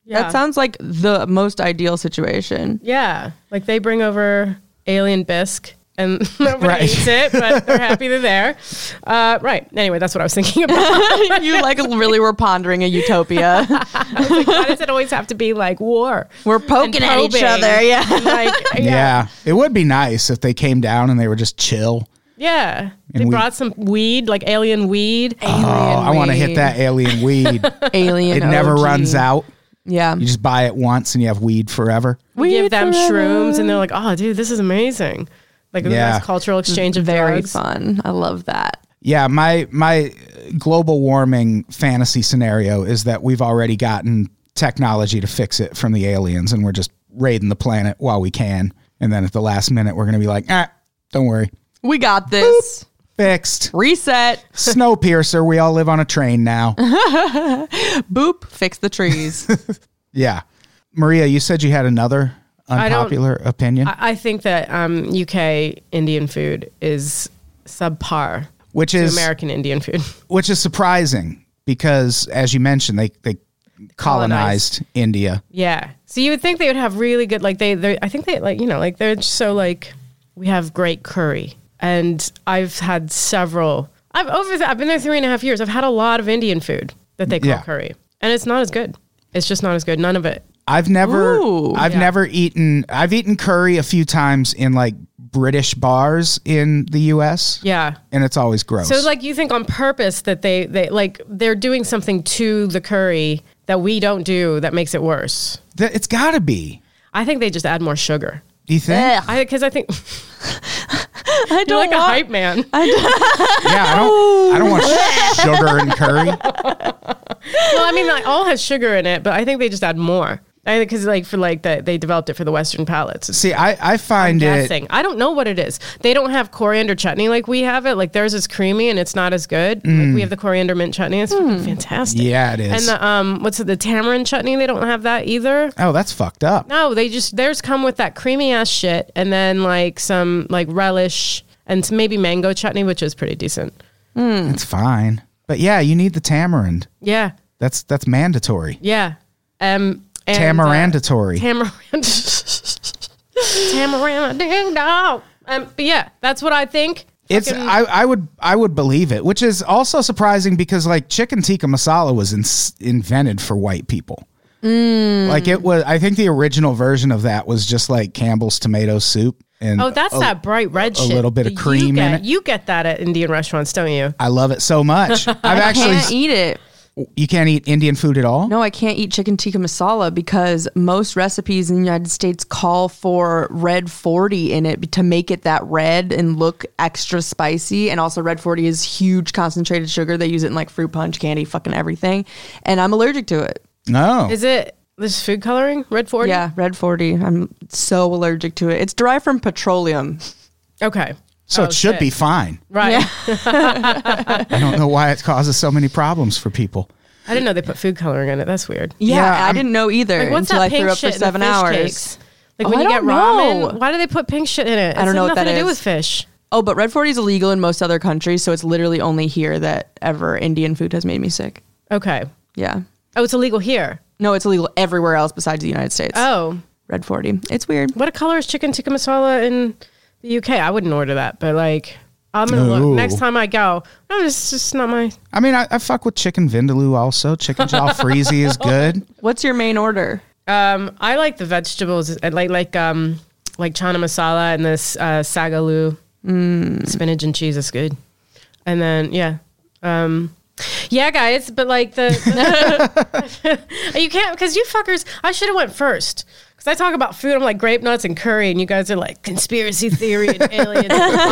Yeah. That sounds like the most ideal situation. Yeah. Like they bring over alien bisque and nobody Right. eats it, but they're happy they're there. Right. Anyway, that's what I was thinking about. You like really were pondering a utopia. Why does it always have to be like war? We're poking and at each probing? other. Yeah. And like, Yeah. It would be nice if they came down and they were just chill. Yeah. They And we- brought some weed, like alien weed. Oh, I want to hit that alien weed. Alien. It never OG. runs out. Yeah. You just buy it once and you have weed forever. We give them forever. shrooms and they're like, oh, dude, this is amazing. Like a Yeah. nice cultural exchange of Very drugs. fun. I love that. Yeah, my global warming fantasy scenario is that we've already gotten technology to fix it from the aliens and we're just raiding the planet while we can. And then at the last minute, we're going to be like, don't worry. We got this. Fixed. Reset. Snowpiercer. We all live on a train now. Boop. Fix the trees. Yeah. Maria, you said you had another unpopular opinion, I think that UK Indian food is subpar which to is American Indian food. which is surprising because, as you mentioned, they colonized India. Yeah. So you would think they would have really good, like I think they like, you know, like they're just so like, we have great curry. And I've had several, I've been there 3.5 years. I've had a lot of Indian food that they call Yeah. curry. And it's not as good. It's just not as good. None of it. I've never Ooh. eaten I've eaten curry a few times in like British bars in the US. Yeah. And it's always gross. So like you think on purpose that they like they're doing something to the curry that we don't do that makes it worse. It's got to be. I think they just add more sugar. Do you think? Because I think I you're don't like a want- hype man. Yeah, I don't want sugar and curry. Well, I mean, like, all has sugar in it, but I think they just add more. I think because like for like they developed it for the Western palates. It's See, I find it guessing. I don't know what it is. They don't have coriander chutney like we have it. Like theirs is creamy and it's not as good. Like we have the coriander mint chutney. It's fucking fantastic. Yeah, it is. And the the tamarind chutney? They don't have that either. Oh, that's fucked up. No, theirs come with that creamy ass shit, and then like some like relish and some maybe mango chutney, which is pretty decent. It's fine. But yeah, you need the tamarind. Yeah, That's mandatory. yeah. And, Tamarandatory. Tamarand ding dong. But yeah, that's what I think. It's Fucking- I would believe it, which is also surprising because like chicken tikka masala was invented for white people. Like it was. I think the original version of that was just like Campbell's tomato soup. And Oh, that's that bright red shit. little bit of that cream in it. You get that at Indian restaurants, don't you? I love it so much. I've Can't actually. eat it. You can't eat Indian food at all. No, I can't eat chicken tikka masala because most recipes in the United States call for red 40 in it to make it that red and look extra spicy. And also red 40 is huge concentrated sugar. They use it in like fruit punch, candy, fucking everything. And I'm allergic to it. No. Is it this food coloring? Red 40? Yeah, red 40. I'm so allergic to it. It's derived from petroleum. Okay. So Oh, it should shit. be fine. Right. I don't know why it causes so many problems for people. I didn't know they put food coloring in it. That's weird. Yeah, Yeah, I didn't know either Like, what's until that I pink threw up for shit in the 7 fish hours. cakes? Like Oh, when I you get don't ramen, know. why do they put pink shit in it? I don't know what nothing that to do is. with fish. Oh, but red 40 is illegal in most other countries, so it's literally only here that ever Indian food has made me sick. Okay. Yeah. Oh, it's illegal here. No, it's illegal everywhere else besides the United States. Oh. Red 40. It's weird. What color is chicken tikka masala in the UK? I wouldn't order that, but like, I'm going to Ooh. look next time I go. No, it's just not my. I mean, I fuck with chicken vindaloo also. Chicken jalfrezi is good. What's your main order? I like the vegetables. I like chana masala and this sagaloo. Spinach and cheese is good. And then, yeah. Yeah, guys, but like the you can't, because you fuckers, I should have went first. Because I talk about food, I'm like grape nuts and curry, and you guys are like conspiracy theory and aliens.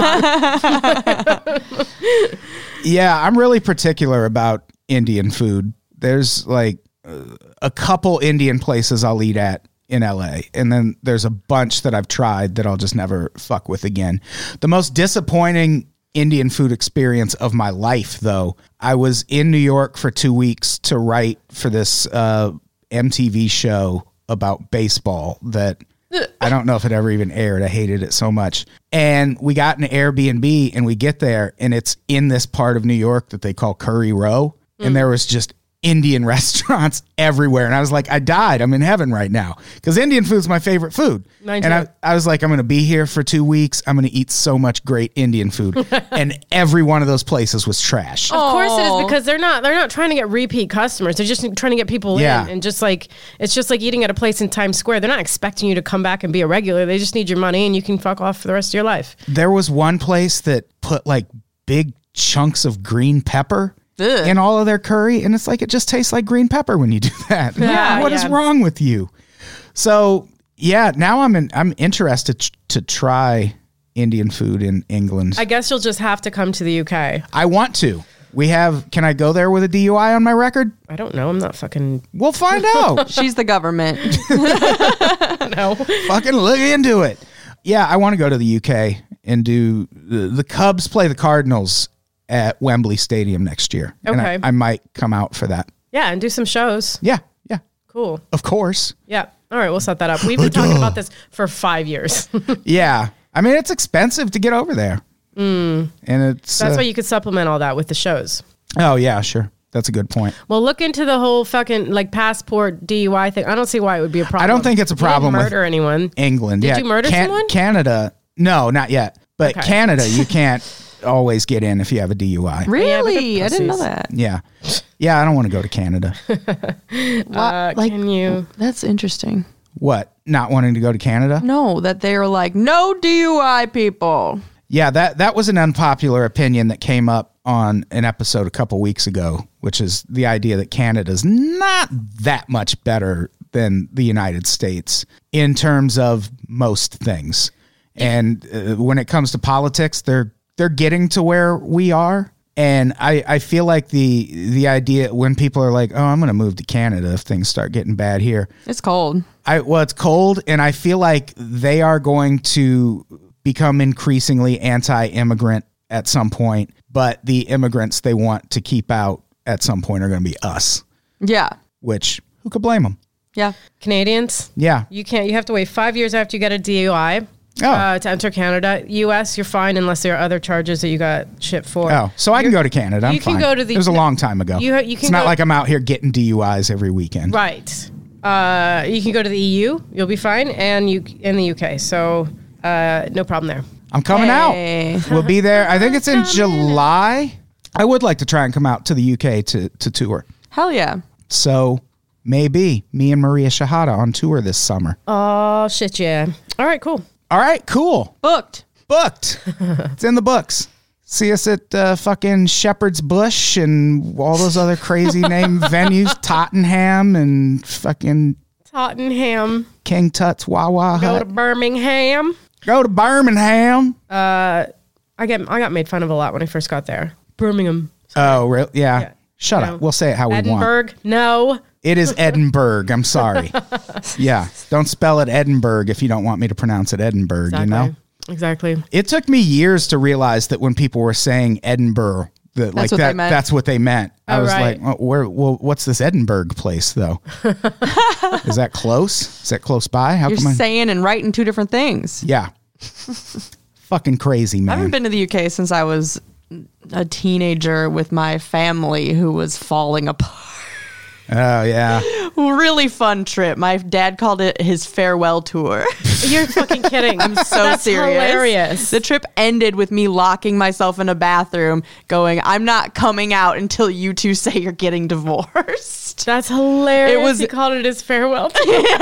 Yeah, I'm really particular about Indian food. There's like a couple Indian places I'll eat at in LA, and then there's a bunch that I've tried that I'll just never fuck with again. The most disappointing Indian food experience of my life, though, I was in New York for 2 weeks to write for this MTV show about baseball that I don't know if it ever even aired. I hated it so much. And we got an Airbnb and we get there and it's in this part of New York that they call Curry Row. And there was just Indian restaurants everywhere. And I was like, I died. I'm in heaven right now. Because Indian food's my favorite food. Mine And too. I was like, I'm going to be here for 2 weeks. I'm going to eat so much great Indian food. And every one of those places was trash. Of course it is, because they're not trying to get repeat customers. They're just trying to get people Yeah. in, and just like it's just like eating at a place in Times Square. They're not expecting you to come back and be a regular. They just need your money, and you can fuck off for the rest of your life. There was one place that put like big chunks of green pepper Ugh. in all of their curry, and it's like it just tastes like green pepper when you do that. Yeah, What is yeah. wrong with you? So yeah, now I'm interested to try Indian food in England. I guess you'll just have to come to the UK. I want to. Can I go there with a DUI on my record? I don't know. I'm not fucking We'll find out. She's the government. no. Fucking look into it. Yeah, I want to go to the UK and do the Cubs play the Cardinals at Wembley Stadium next year. And Okay. I might come out for that. Yeah, and do some shows. Yeah. Cool. Of course. Yeah. All right, we'll set that up. We've been talking about this for 5 years. Yeah. I mean, it's expensive to get over there. And it's That's why you could supplement all that with the shows. Oh yeah, sure. That's a good point. Well, look into the whole fucking like passport DUI thing. I don't see why it would be a problem. I don't think it's a You didn't problem with murder anyone. England. Did you murder someone? Canada. No, not yet. But Okay. Canada, you can't always get in if you have a DUI. Really? Yeah, I but didn't know pussies. that. Yeah. Yeah, I don't want to go to Canada. Can you? That's interesting. What? Not wanting to go to Canada? No, that they were like, no DUI people. Yeah, that was an unpopular opinion that came up on an episode a couple weeks ago, which is the idea that Canada's not that much better than the United States in terms of most things. And when it comes to politics, they're getting to where we are. And I feel like the idea when people are like, oh, I'm going to move to Canada if things start getting bad here. It's cold. It's cold, and I feel like they are going to become increasingly anti-immigrant at some point, but the immigrants they want to keep out at some point are going to be us, Yeah. which who could blame them? Yeah. Canadians? Yeah. You can't. You have to wait 5 years after you get a DUI to enter Canada. U.S., you're fine unless there are other charges that you got shit for. Oh, so I can go to Canada. I'm you can fine. go to the- It was a long time ago. You can it's not go- like I'm out here getting DUIs every weekend. Right. You can go to the EU. You'll be fine, and you in the UK. So no problem there. I'm coming Hey. out. We'll be there. I think it's in July. I would like to try and come out to the UK to tour. Hell yeah. So maybe me and Maria Shahada on tour this summer. Oh shit, yeah. All right, cool. All right, cool. Booked. Booked. It's in the books. See us at fucking Shepherd's Bush and all those other crazy name venues, Tottenham and fucking Tottenham. King Tut's Wawa Go Hut. to Birmingham. Go to Birmingham. I got made fun of a lot when I first got there. Birmingham. Oh, really? Yeah. Yeah. Shut No. up. We'll say it how we want. Edinburgh. No. It is Edinburgh. I'm sorry. Yeah. Don't spell it Edinburgh if you don't want me to pronounce it Edinburgh, Exactly. you know? Exactly. It took me years to realize that when people were saying Edinburgh, that That's what they meant. that's what they meant. I Oh, was right. like, what's this Edinburgh place though? Is that close? Is that close by? How You're come saying and writing two different things. Yeah. Fucking crazy, I man. haven't been to the UK since I was a teenager with my family who was falling apart. Oh yeah. Really fun trip. My dad called it his farewell tour. You're fucking kidding. I'm so That's serious. hilarious. The trip ended with me locking myself in a bathroom going, I'm not coming out until you two say you're getting divorced. That's hilarious. It was- He called it his farewell.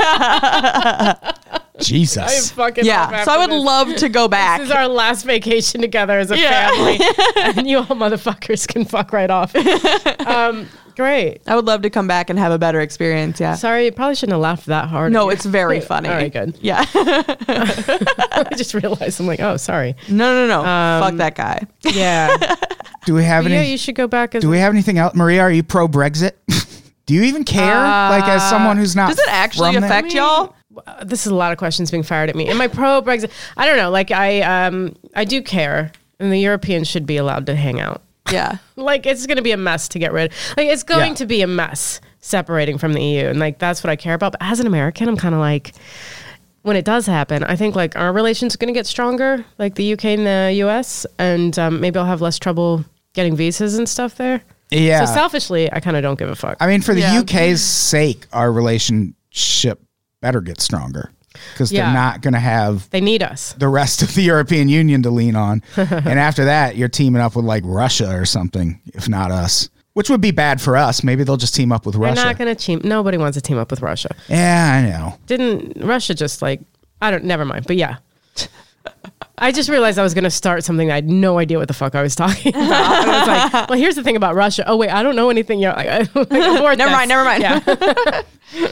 Jesus. Fucking Yeah. So I would love to go back. This is our last vacation together as a Yeah. family, and you all motherfuckers can fuck right off. Great. I would love to come back and have a better experience. Yeah. Sorry, you probably shouldn't have laughed that hard. No, it's very funny. All right, good. Yeah. I just realized. I'm like, oh, sorry. No. Fuck that guy. Yeah. Do we have But any yeah, you should go back as Do we have anything else? Maria, are you pro Brexit? Do you even care? Like as someone who's not Does it actually from there? affect y'all? This is a lot of questions being fired at me. Am I pro Brexit? I don't know. Like I do care, and the Europeans should be allowed to hang out. Yeah. Like it's going to be a mess to get rid. Like it's going Yeah. to be a mess separating from the EU, and like that's what I care about. But as an American, I'm kind of like, when it does happen, I think like our relations are going to get stronger, like the UK and the US, and maybe I'll have less trouble getting visas and stuff there. Yeah. So selfishly, I kind of don't give a fuck. I mean, for the Yeah. UK's sake, our relationship better get stronger because Yeah. they're not going to have They need us. the rest of the European Union to lean on. And after that, you're teaming up with like Russia or something, if not us, which would be bad for us. Maybe they'll just team up with They're Russia. not going to team. Nobody wants to team up with Russia. Yeah, I know. Didn't Russia just like, never mind. But yeah. I just realized I was going to start something. I had no idea what the fuck I was talking about. And I was like, well, here's the thing about Russia. Oh, wait, I don't know anything. Never mind. Yeah.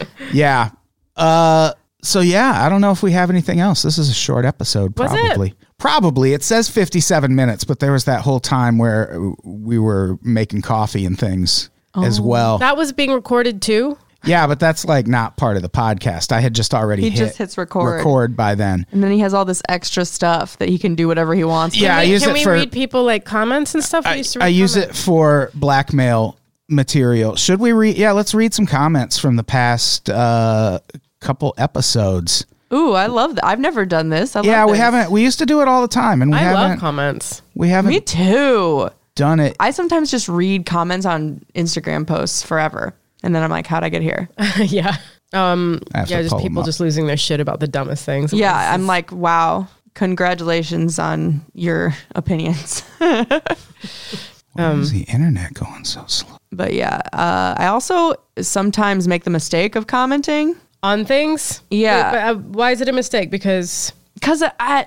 Yeah. So yeah, I don't know if we have anything else. This is a short episode, Was it? probably. Probably. It says 57 minutes, but there was that whole time where we were making coffee and things as well. That was being recorded too. Yeah, but that's like not part of the podcast. I had just already He just hits record. record by then. And then he has all this extra stuff that he can do whatever he wants. Yeah, I use Can it we for read people like comments and stuff? We used to read I use it comments. for blackmail material. Should we read? Yeah, let's read some comments from the past couple episodes. Ooh, I love that. I've never done this. I Yeah, love we this. haven't. We used to do it all the time, and we I love haven't. comments. We haven't Me too. done it. I sometimes just read comments on Instagram posts forever. And then I'm like, how'd I get here? Yeah. I have to Yeah, just pull 'em people up. just losing their shit about the dumbest things. Yeah, I'm like, wow, congratulations on your opinions. Why is the internet going so slow? But yeah, I also sometimes make the mistake of commenting on things. Yeah. But, why is it a mistake? Because because I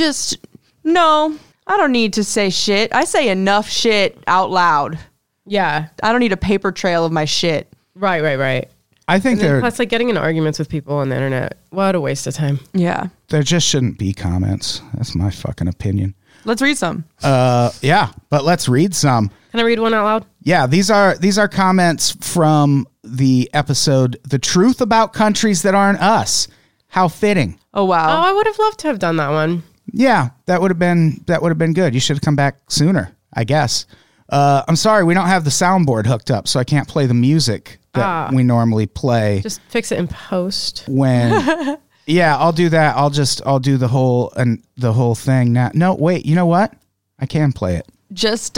don't need to say shit. I say enough shit out loud. yeah, I don't need a paper trail of my shit. right. I think there Plus, like getting in arguments with people on the internet. What a waste of time. Yeah. there just shouldn't be comments. That's my fucking opinion. Let's read some. Yeah, but let's read some. Can I read one out loud? Yeah, these are comments from the episode "The Truth About Countries That Aren't Us." How fitting. Oh, Oh, wow. I would have loved to have done that one. Yeah, that would have been good. You should have come back sooner, I guess. I'm sorry, we don't have the soundboard hooked up, so I can't play the music that we normally play Just fix it in post. when. Yeah, I'll do that. I'll do the whole thing now. No, wait. You know what? I can play it. Just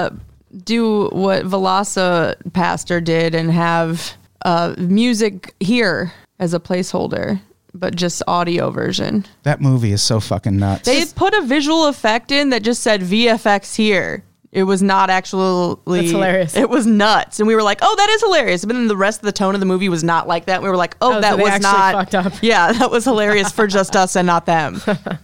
do what Velasa Pastor did and have music here as a placeholder, but just audio version. That movie is so fucking nuts. They put a visual effect in that just said VFX here. It was not actually. That's hilarious. It was nuts, and we were like, "Oh, that is hilarious." But then the rest of the tone of the movie was not like that. We were like, "Oh, Oh, that so they was actually not fucked up. Yeah, that was hilarious for just us and not them.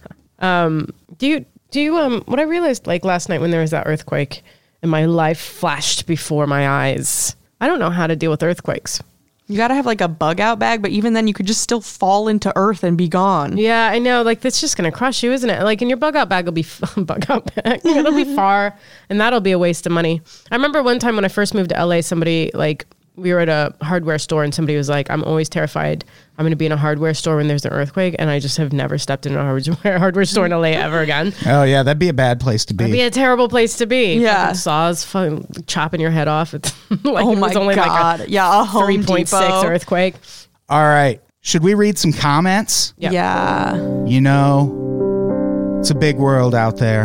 Do you what I realized like last night when there was that earthquake and my life flashed before my eyes. I don't know how to deal with earthquakes. You got to have like a bug out bag, but even then, you could just still fall into earth and be gone. Yeah, I know. Like that's just gonna crush you, isn't it? Like, and your bug out bag will be bug out bag. It'll be far, and that'll be a waste of money. I remember one time when I first moved to LA, somebody like we were at a hardware store, and somebody was like, "I'm always terrified. I'm going to be in a hardware store when there's an earthquake," and I just have never stepped in a hardware store in LA ever again. Oh yeah, that'd be a bad place to be. It'd be a terrible place to be. Yeah. Fucking saws fucking chopping your head off. It's like Oh it my was only god! like Yeah, a a Home 3.6 Depot. earthquake. All right, should we read some comments? Yeah. Yeah. You know, it's a big world out there.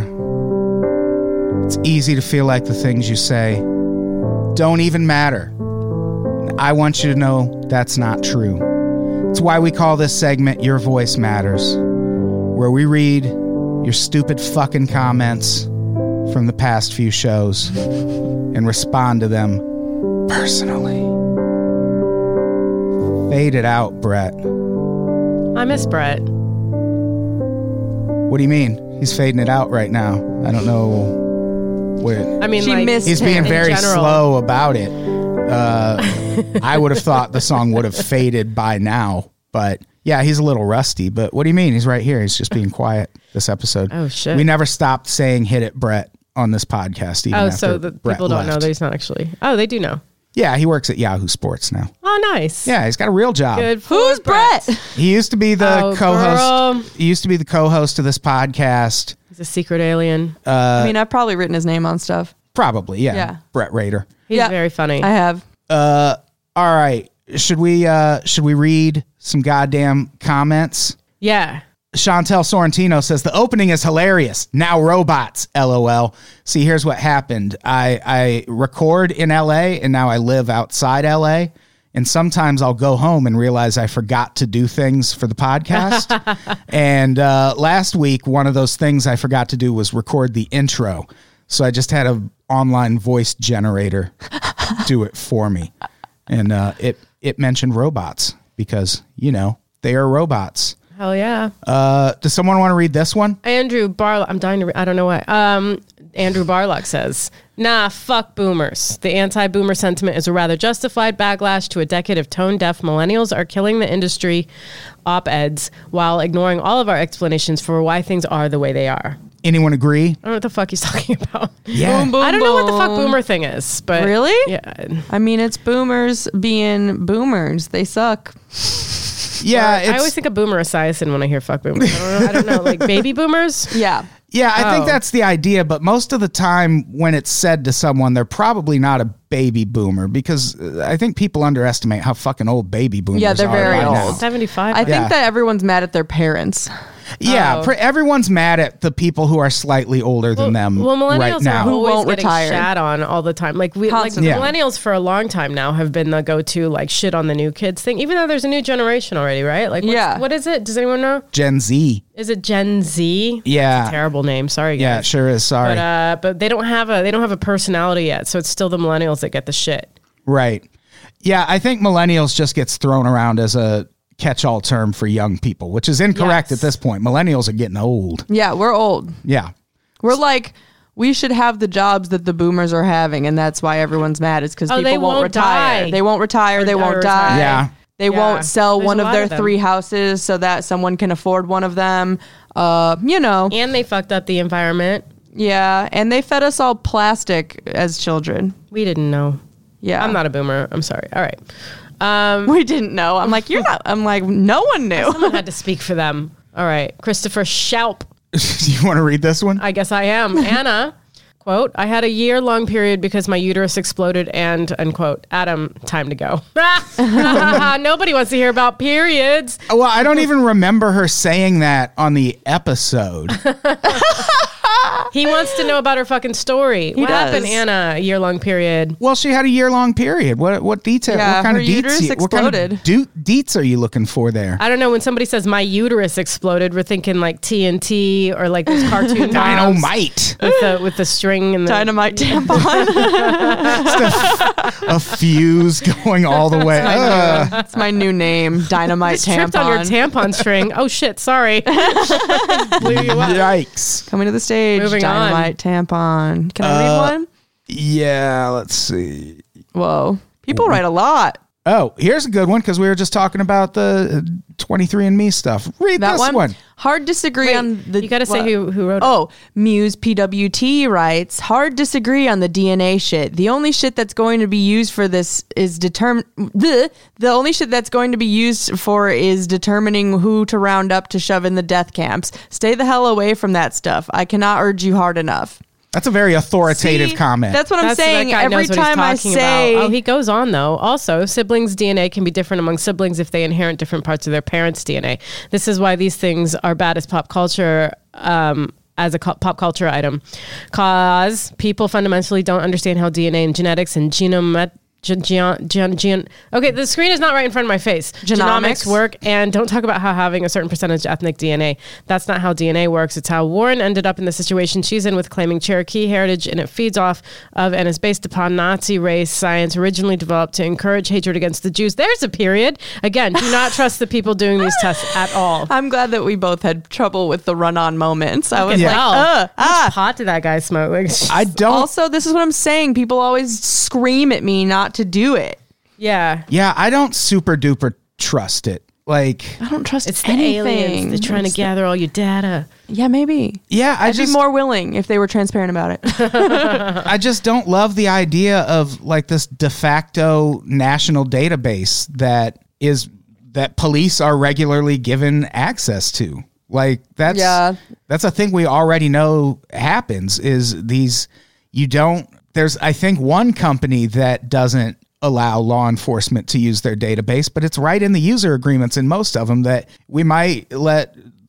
It's easy to feel like the things you say don't even matter. I want you to know that's not true. It's why we call this segment Your Voice Matters, where we read your stupid fucking comments from the past few shows and respond to them personally. Fade it out, Brett. I miss Brett. What do you mean? He's fading it out right now. I don't know where. I mean, She like, missed He's him being in very general. slow about it. I would have thought the song would have faded by now, but yeah, he's a little rusty. But what do you mean? He's right here. He's just being quiet this episode. Oh, shit. We never stopped saying "hit it, Brett" on this podcast. Even oh, after so the Brett people don't know left. that he's not actually. Oh, they do know. Yeah, he works at Yahoo Sports now. Oh, nice. Yeah, he's got a real job. Good. For Who's Brett? He used to be the Oh, co-host. girl. He used to be the co-host of this podcast. He's a secret alien. I mean, I've probably written his name on stuff. Probably, yeah. Yeah. Brett Rader. He's Yeah. very funny. I have. All right. Should we read some goddamn comments? yeah. Chantel Sorrentino says the opening is hilarious. Now robots, LOL. See, here's what happened. I record in LA and now I live outside LA. And sometimes I'll go home and realize I forgot to do things for the podcast. And last week, one of those things I forgot to do was record the intro. So I just had an online voice generator do it for me. And it mentioned robots because, they are robots. Hell yeah. Does someone want to read this one? Andrew Barlock. I'm dying to read. I don't know why. Andrew Barlock says, nah, fuck boomers. The anti-boomer sentiment is a rather justified backlash to a decade of tone-deaf millennials are killing the industry op-eds while ignoring all of our explanations for why things are the way they are. Anyone agree? I don't know what the fuck he's talking about. Yeah. Boom, boom, I don't know what the fuck boom. boomer thing is, but Really? Yeah. I mean, it's boomers being boomers. They suck. Yeah. I always think of boomer esiason when I hear fuck boomers. I don't know, like baby boomers? Yeah. Yeah, I think Oh. that's the idea, but most of the time when it's said to someone, they're probably not a baby boomer because I think people underestimate how fucking old baby boomers Yeah, they're are very right now. old. 75. I think Yeah. that everyone's mad at their parents. Yeah, Oh. everyone's mad at the people who are slightly older than them Well, millennials right are now. Who always won't getting retire. shat on all the time. Like Constantly. Yeah. millennials for a long time now have been the go-to like shit on the new kids thing. Even though there's a new generation already, right? Like, Yeah. what is it? Does anyone know? Gen Z. Is it Gen Z? Yeah. Terrible name. Sorry, Yeah, it guys. sure is. Sorry. But they don't have a personality yet, so it's still the millennials that get the shit. Right. Yeah, I think millennials just gets thrown around as a catch-all term for young people, which is incorrect Yes. at this point. Millennials are getting old. Yeah, we're old. Yeah. We're like, we should have the jobs that the boomers are having, and that's why everyone's mad. It's because Oh, people they won't won't retire. die. They won't retire. They Or won't retire. die. Yeah. They Yeah. won't sell There's one a of lot their of them. 3 houses so that someone can afford one of them. You know. And they fucked up the environment. Yeah, and they fed us all plastic as children. We didn't know. Yeah. I'm not a boomer. I'm sorry. All right. We didn't know. I'm like, you're not. I'm like, no one knew. Someone had to speak for them. All right. Christopher Schaup. Do you want to read this one? I guess I am. Anna, quote, I had a year-long period because my uterus exploded and, unquote, Adam, time to go. Nobody wants to hear about periods. Well, I don't even remember her saying that on the episode. He wants to know about her fucking story. What does. happened, Anna, a year-long period? Well, she had a year-long period. What detail? Yeah, what kind her of deets? uterus What kind of exploded. deets are you looking for there? I don't know. When somebody says my uterus exploded, we're thinking like TNT or like those cartoon moms Dynamite. with the string and the Dynamite tampon. A fuse going all the way. That's my new name. Dynamite tampon. tripped on your tampon string. Oh shit! Sorry. Blew you up. Yikes. Coming to the stage. Moving on. Dynamite tampon. Can I read one? Yeah, let's see. Whoa. People write a lot. Oh, here's a good one because we were just talking about the 23andMe stuff. Read That this one. Hard disagree Wait, on the. you got to say what? who wrote it. Oh, Muse PWT writes, hard disagree on the DNA shit. The only shit that's going to be used for this is the only shit that's going to be used for is determining who to round up to shove in the death camps. Stay the hell away from that stuff. I cannot urge you hard enough. That's a very authoritative See, comment. That's what I'm That saying. guy Every knows what he's time I talking say, about. Oh, he goes on though. Also, siblings' DNA can be different among siblings if they inherit different parts of their parents' DNA. This is why these things are bad as pop culture. As a pop culture item, cause people fundamentally don't understand how DNA and genetics and okay, the screen is not right in front of my face. Genomics work, and don't talk about how having a certain percentage ethnic DNA. That's not how DNA works. It's how Warren ended up in the situation she's in with claiming Cherokee heritage, and it feeds off of and is based upon Nazi race science originally developed to encourage hatred against the Jews. There's a period. Again, do not trust the people doing these tests at all. I'm glad that we both had trouble with the run-on moments. I was Yeah. like, How much pot did that guy smoke? Like, I don't. Also, this is what I'm saying. People always scream at me not to do it. yeah. Yeah, I don't super duper trust it. Like, I don't trust It's the anything. aliens. They're trying to gather all your data. Yeah, maybe. yeah, I'd be more willing if they were transparent about it. I just don't love the idea of like this de facto national database that police are regularly given access to. Like that's a thing we already know happens is there's I think one company that doesn't allow law enforcement to use their database, but it's right in the user agreements in most of them that we might let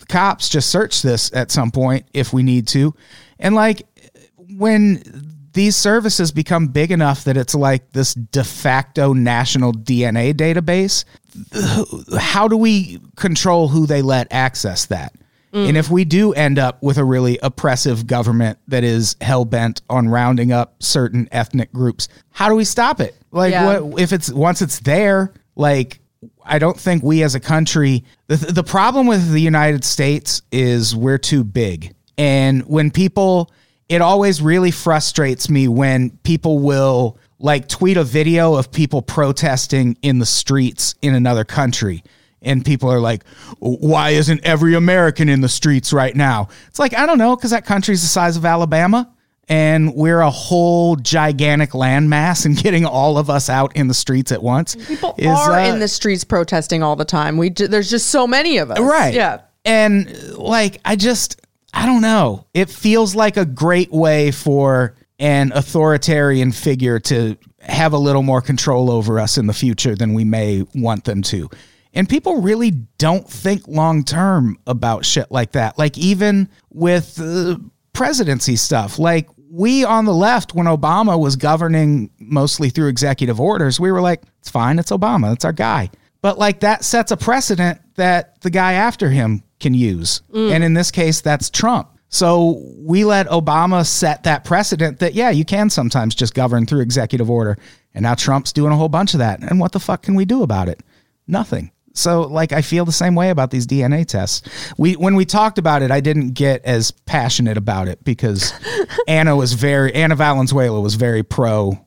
cops just search this at some point if we need to. And like when these services become big enough that it's like this de facto national DNA database, how do we control who they let access that? And if we do end up with a really oppressive government that is hell-bent on rounding up certain ethnic groups, how do we stop it? Like, what if it's once it's there, like, I don't think we as a country, the problem with the United States is we're too big. And when people, it always really frustrates me when people will like tweet a video of people protesting in the streets in another country. And people are like, why isn't every American in the streets right now? It's like, I don't know, because that country's the size of Alabama. And we're a whole gigantic landmass, and getting all of us out in the streets at once. People are in the streets protesting all the time. There's just so many of us. Right. Yeah. And like, I don't know. It feels like a great way for an authoritarian figure to have a little more control over us in the future than we may want them to. And people really don't think long term about shit like that. Like even with presidency stuff, like we on the left, when Obama was governing mostly through executive orders, we were like, it's fine. It's Obama. It's our guy. But like that sets a precedent that the guy after him can use. And in this case, that's Trump. So we let Obama set that precedent that, yeah, you can sometimes just govern through executive order. And now Trump's doing a whole bunch of that. And what the fuck can we do about it? Nothing. So, like, I feel the same way about these DNA tests. When we talked about it, I didn't get as passionate about it because Anna Valenzuela was very pro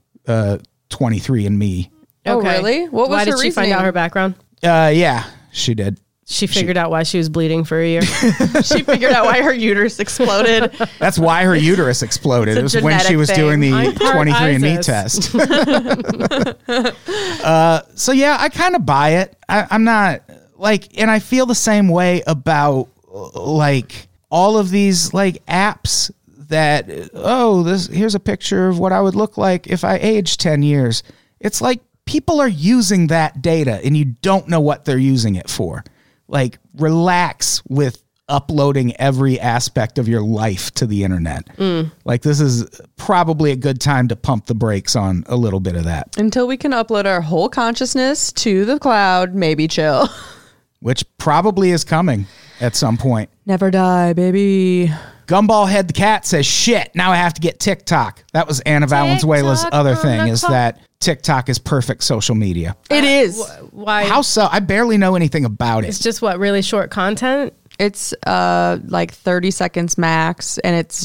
23andMe. Oh, really? What was why her did she find reasoning? out her background? Yeah, she did. She figured out why she was bleeding for a year. She figured out why her uterus exploded. That's why her uterus exploded. It's a It was when she was doing the I'm part 23andMe test. So yeah, I kind of buy it. I'm not like, and I feel the same way about like all of these like apps that, here's a picture of what I would look like if I aged 10 years. It's like people are using that data and you don't know what they're using it for. Like, relax with uploading every aspect of your life to the internet. Like, this is probably a good time to pump the brakes on a little bit of that. Until we can upload our whole consciousness to the cloud, maybe chill. Which probably is coming at some point. Never die, baby. Gumball Head the Cat says, shit, now I have to get TikTok. That was Anna Valenzuela's other thing, is that TikTok is perfect social media. It is. Why? How so? I barely know anything about it. It's just really short content. It's like 30 seconds max, and it's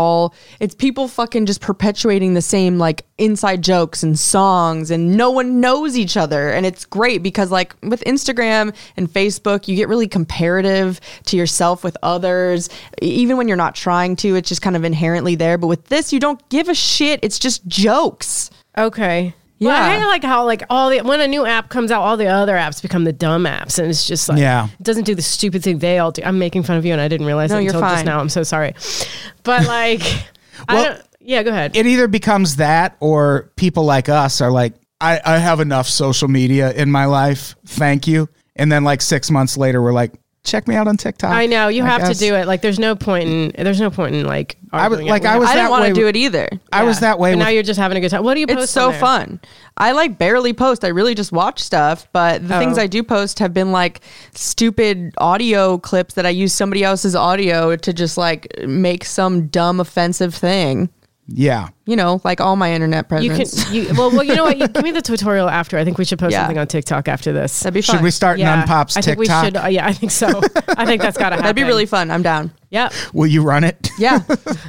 people fucking just perpetuating the same like inside jokes and songs, and no one knows each other. And it's great because like with Instagram and Facebook, you get really comparative to yourself with others. Even when you're not trying to, it's just kind of inherently there. But with this, you don't give a shit. It's just jokes. Okay. Yeah. Well, I kind of like how like when a new app comes out, all the other apps become the dumb apps, and it's just like it doesn't do the stupid thing they all do. I'm making fun of you, and I didn't realize it until just now. I'm so sorry, but like, go ahead. It either becomes that, or people like us are like, I have enough social media in my life, thank you. And then like 6 months later, we're like, check me out on TikTok. I know you have to do it. Like, there's no point in like. I didn't want to do it either. I was that way. But now you're just having a good time. What do you post? It's so fun. I like barely post. I really just watch stuff. But the things I do post have been like stupid audio clips that I use somebody else's audio to just like make some dumb offensive thing. Yeah. You know, like all my internet presence. You know what? Give me the tutorial after. I think we should post something on TikTok after this. That'd be fun. Should we start Nunpop's TikTok? I think we should. Yeah, I think so. I think that's got to happen. That'd be really fun. I'm down. Yeah. Will you run it? Yeah.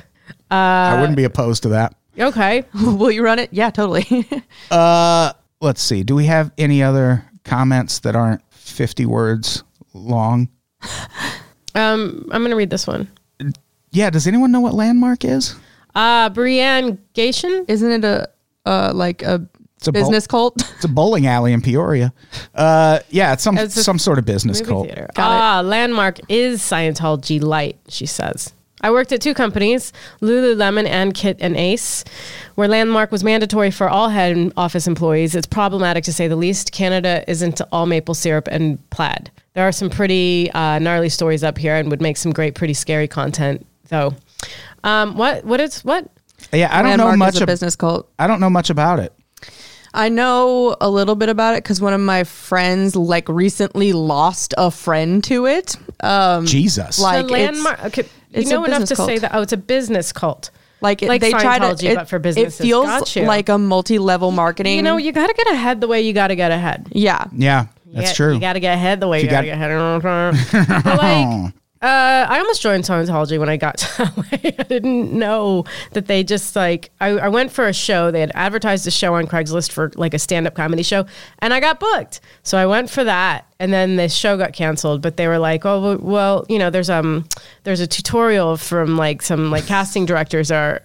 I wouldn't be opposed to that. Okay. Will you run it? Yeah, totally. Let's see. Do we have any other comments that aren't 50 words long? I'm going to read this one. Yeah. Does anyone know what Landmark is? Brianne Gation? Isn't it a business cult? It's a bowling alley in Peoria. Yeah, it's some sort of business cult. Landmark is Scientology light, she says. I worked at 2 companies, Lululemon and Kit and Ace, where Landmark was mandatory for all head office employees. It's problematic to say the least. Canada isn't all maple syrup and plaid. There are some pretty gnarly stories up here and would make some great, pretty scary content, though. What? Yeah, I don't know Landmark much is a business cult. I don't know much about it. I know a little bit about it because one of my friends like recently lost a friend to it. Jesus. Like the Landmark. Okay, you it's know a enough business to say cult. that. Oh, it's a business cult. Like Like they try to, Scientology, but for businesses. It feels Got you. like a multi-level marketing. You know, you got to get ahead the way you got to get ahead. yeah. Yeah, that's true. You got to get ahead the way you got to get ahead. But like, I almost joined Scientology when I got to LA. I didn't know that they just like, I went for a show. They had advertised a show on Craigslist for like a stand-up comedy show, and I got booked. So I went for that, and then the show got canceled. But they were like, oh, well, you know, there's a tutorial from like some like casting directors are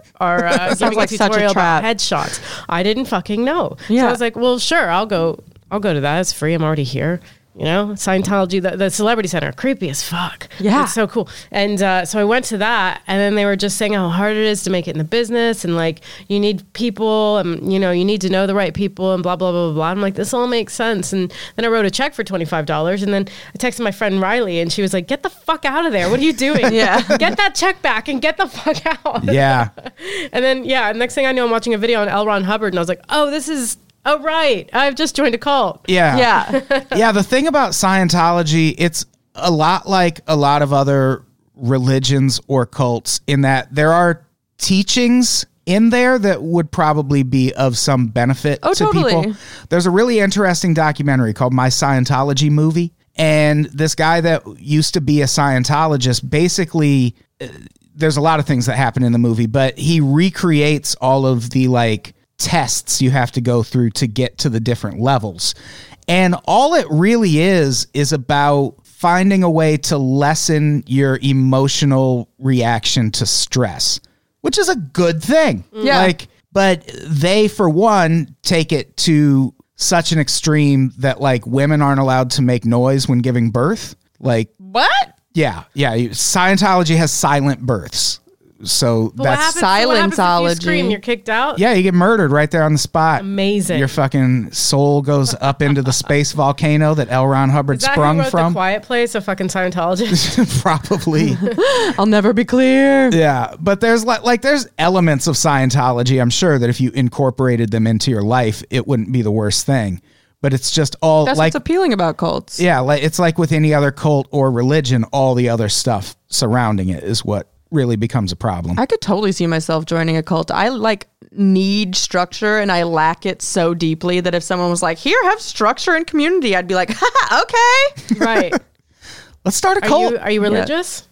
giving like a such a tutorial about trap. headshots. I didn't fucking know. So Yeah. I was like, well, sure, I'll go to that. It's free. I'm already here. You know, Scientology, the Celebrity Center, creepy as fuck. Yeah. It's so cool. And so I went to that, and then they were just saying how hard it is to make it in the business, and like you need people, and you know, you need to know the right people, and blah, blah, blah, blah, blah. I'm like, this all makes sense. And then I wrote a check for $25, and then I texted my friend Riley, and she was like, get the fuck out of there. What are you doing? Yeah. Get that check back and get the fuck out. Yeah. And then, next thing I know, I'm watching a video on L. Ron Hubbard, and I was like, oh, right. I've just joined a cult. Yeah. Yeah. Yeah, the thing about Scientology, it's a lot like a lot of other religions or cults in that there are teachings in there that would probably be of some benefit to totally. people. There's a really interesting documentary called My Scientology Movie. And this guy that used to be a Scientologist, basically, there's a lot of things that happen in the movie, but he recreates all of the like tests you have to go through to get to the different levels. And all it really is about finding a way to lessen your emotional reaction to stress, which is a good thing. Yeah. Like, but they, for one, take it to such an extreme that like women aren't allowed to make noise when giving birth. Like, What? yeah. Scientology has silent births. So But what happens if you Silencology. scream? You're kicked out? yeah, you get murdered right there on the spot. Amazing. Your fucking soul goes up into the space volcano that L. Ron Hubbard Is that sprung who wrote from. The Quiet Place, a fucking Scientologist? Probably. I'll never be clear. Yeah, but there's like there's elements of Scientology, I'm sure, that if you incorporated them into your life, it wouldn't be the worst thing. But it's just all That's like what's appealing about cults. yeah, like it's like with any other cult or religion, all the other stuff surrounding it is what really becomes a problem. I could totally see myself joining a cult. I like need structure and I lack it so deeply that if someone was like, here, have structure and community, I'd be like, okay. Right. Let's start a cult. Are you religious?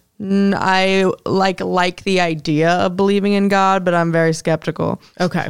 I like the idea of believing in God, but I'm very skeptical. Okay.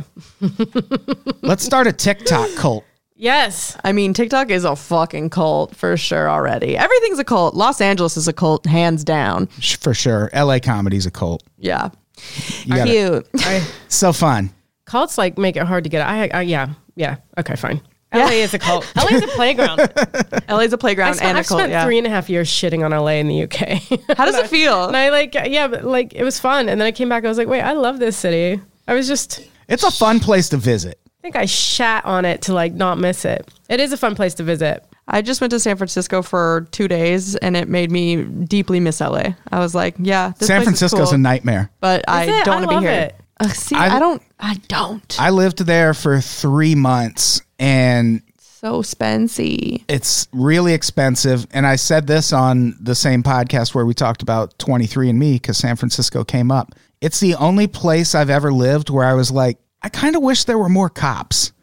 Let's start a TikTok cult. Yes. I mean, TikTok is a fucking cult for sure already. Everything's a cult. Los Angeles is a cult, hands down. For sure. LA comedy's a cult. Yeah. You gotta- Cute. so fun. Cults like make it hard to get. Yeah. Okay, fine. LA is a cult. LA is a playground. LA's a playground and a I've cult. spent Yeah. 3.5 years shitting on LA in the UK. How does it feel? And I but like it was fun. And then I came back. I was like, wait, I love this city. It's a fun place to visit. I think I shat on it to like not miss it. It is a fun place to visit. I just went to San Francisco for 2 days and it made me deeply miss LA. I was like, yeah, this San place is Francisco's cool, a nightmare. but I it? don't I want to be love here. it. See, I I don't. I lived there for 3 months and So spency. it's really expensive. And I said this on the same podcast where we talked about 23andMe because San Francisco came up. It's the only place I've ever lived where I was like, I kind of wish there were more cops.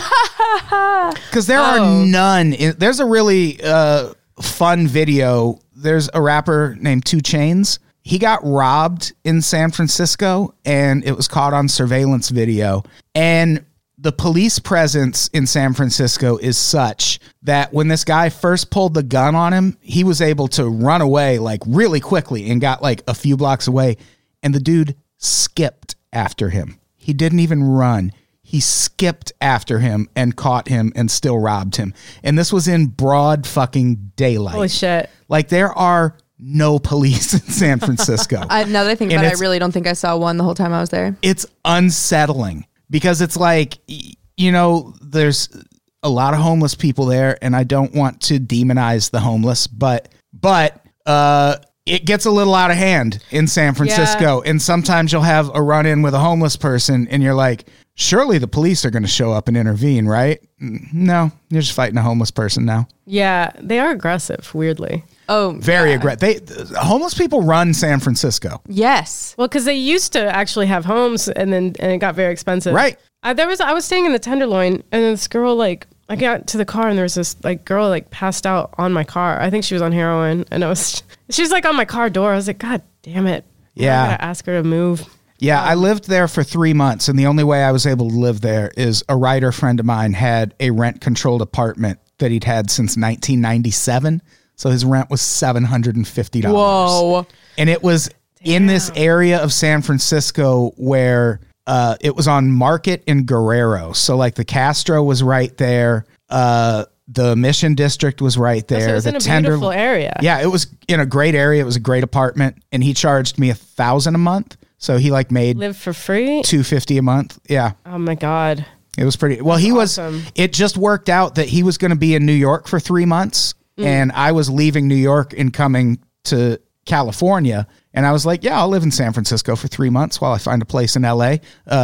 Because there are none. There's a really fun video. There's a rapper named 2 Chainz. He got robbed in San Francisco and it was caught on surveillance video. And the police presence in San Francisco is such that when this guy first pulled the gun on him, he was able to run away like really quickly and got like a few blocks away. And the dude skipped after him. He didn't even run. He skipped after him and caught him and still robbed him. And this was in broad fucking daylight. Holy shit. Like there are no police in San Francisco. Now that I think And about it, I it's- really don't think I saw one the whole time I was there. It's unsettling because it's like, you know, there's a lot of homeless people there, and I don't want to demonize the homeless, but it gets a little out of hand in San Francisco. And sometimes you'll have a run-in with a homeless person and you're like, surely the police are going to show up and intervene, right? No, you're just fighting a homeless person now. Yeah, they are aggressive, weirdly. Oh, Very aggressive. Homeless people run San Francisco. yes. Well, because they used to actually have homes, and it got very expensive. Right. I was staying in the Tenderloin, and this girl, like, I got to the car, and there was this like girl like passed out on my car. I think she was on heroin, and she was like on my car door. I was like, God damn it! Yeah. I gotta ask her to move. Yeah, I lived there for 3 months, and the only way I was able to live there is a writer friend of mine had a rent-controlled apartment that he'd had since 1997. So his rent was $750. Whoa. And it was in this area of San Francisco where it was on Market and Guerrero. So like the Castro was right there. The Mission District was right there. So it was in a beautiful area. Yeah, it was in a great area. It was a great apartment, and he charged me $1,000 a month. So he like made Live for free. $250 a month. Yeah, Oh my God. it was pretty. Well, he awesome. was. It just worked out that he was going to be in New York for 3 months, and I was leaving New York and coming to California. And I was like, yeah, I'll live in San Francisco for 3 months while I find a place in LA.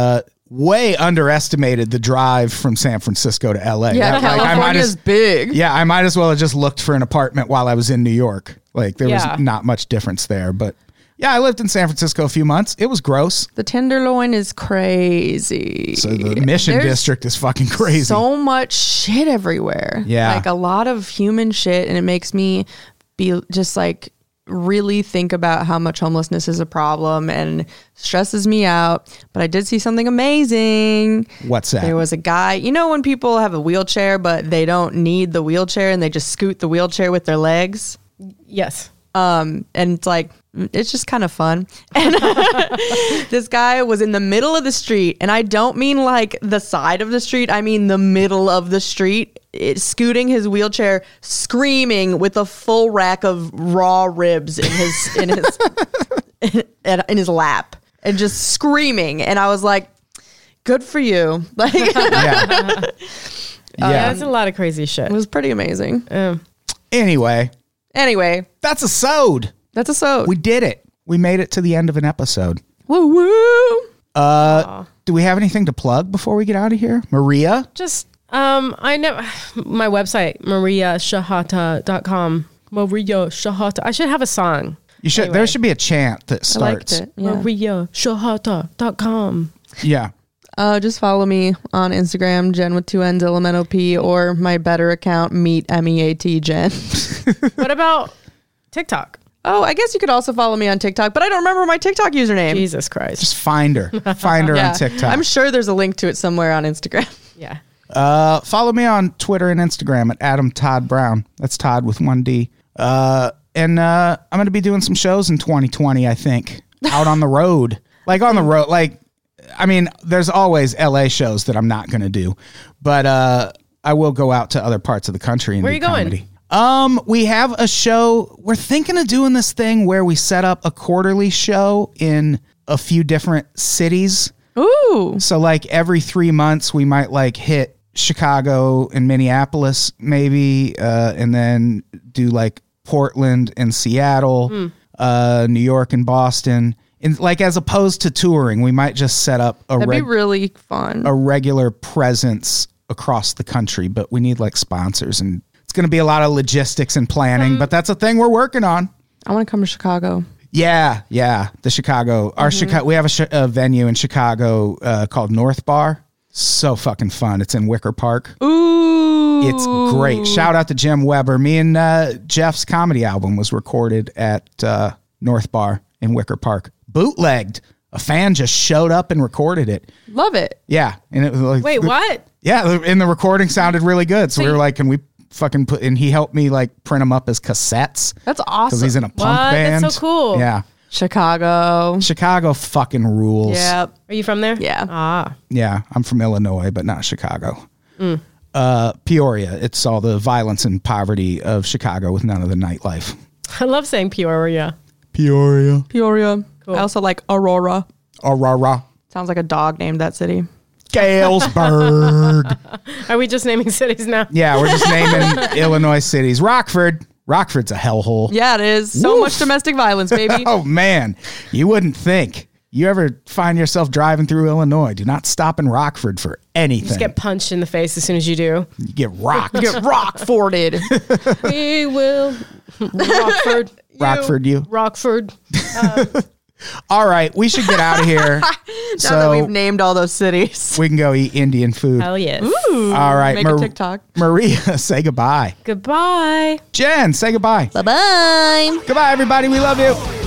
Way underestimated the drive from San Francisco to LA. Yeah, That, like, I might California's as- big. Yeah, I might as well have just looked for an apartment while I was in New York. Like there Yeah. was not much difference there. But yeah, I lived in San Francisco a few months. It was gross. The Tenderloin is crazy. So the Mission There's District is fucking crazy. so much shit everywhere. Yeah. Like a lot of human shit, and it makes me be just like really think about how much homelessness is a problem and stresses me out. But I did see something amazing. What's that? There was a guy, you know, when people have a wheelchair, but they don't need the wheelchair and they just scoot the wheelchair with their legs. Yes. And it's like, it's just kind of fun. And this guy was in the middle of the street, and I don't mean like the side of the street, I mean the middle of the street, scooting his wheelchair, screaming with a full rack of raw ribs in his lap, and just screaming. And I was like, good for you. Like, Yeah. Yeah, Yeah. it's a lot of crazy shit. it was pretty amazing. Anyway, That's a so. we did it. We made it to the end of an episode. Woo woo. Do we have anything to plug before we get out of here? Maria? Just I know my website, mariashahata.com. Maria Shahata. I should have a song. You should. Anyway. There should be a chant that I liked starts. it. Yeah. mariashahata.com. Yeah. Just follow me on Instagram, Jen with 2 N's, LMNOP, or my better account, Meet MEAT Jen. What about TikTok? Oh, I guess you could also follow me on TikTok, but I don't remember my TikTok username. Jesus Christ. Just find her. Find her Yeah. on TikTok. I'm sure there's a link to it somewhere on Instagram. Yeah. Follow me on Twitter and Instagram at Adam Todd Brown. That's Todd with 1D. And I'm going to be doing some shows in 2020, I think, out on the road. Like on the road. Like, I mean, there's always LA shows that I'm not going to do, but I will go out to other parts of the country and Where do you going? comedy. We have a show. We're thinking of doing this thing where we set up a quarterly show in a few different cities. Ooh. So like every 3 months we might like hit Chicago and Minneapolis maybe, and then do like Portland and Seattle, New York and Boston. And like as opposed to touring, we might just set up That'd be really fun. a regular presence across the country, but we need like sponsors, and it's going to be a lot of logistics and planning, but that's a thing we're working on. I want to come to Chicago. Yeah, the Chicago. Our Chicago. We have a venue in Chicago called North Bar. So fucking fun. It's in Wicker Park. Ooh. It's great. Shout out to Jim Weber. Me and Jeff's comedy album was recorded at North Bar in Wicker Park. Bootlegged. A fan just showed up and recorded it. Love it. Yeah, and it was like, Wait, what? Yeah, and the recording sounded really good. So we were like, can we fucking put? And he helped me like print them up as cassettes That's because awesome. he's in a punk What? band. That's so cool. Yeah. Chicago. Chicago fucking rules. Yep. Are you from there? Yeah. Ah. Yeah, I'm from Illinois, but not Chicago. Peoria. It's all the violence and poverty of Chicago with none of the nightlife. I love saying Peoria. Peoria. Peoria. Cool. I also like Aurora. Aurora. Sounds like a dog named that city. Galesburg. Are we just naming cities now? Yeah, we're just naming Illinois cities. Rockford. Rockford's a hellhole. Yeah, it is. So Woof. much domestic violence, baby. Oh, man. You wouldn't think. You ever find yourself driving through Illinois, do not stop in Rockford for anything. Just get punched in the face as soon as you do. You get rocked. Get Rockforded. We will. Rockford. Rockford, you. Rockford. All right, we should get out of here. Now that so we've named all those cities. we can go eat Indian food. Hell yes. All right, Make a TikTok. Maria, say goodbye. Goodbye. Jen, say goodbye. Bye-bye. Goodbye, everybody. We love you.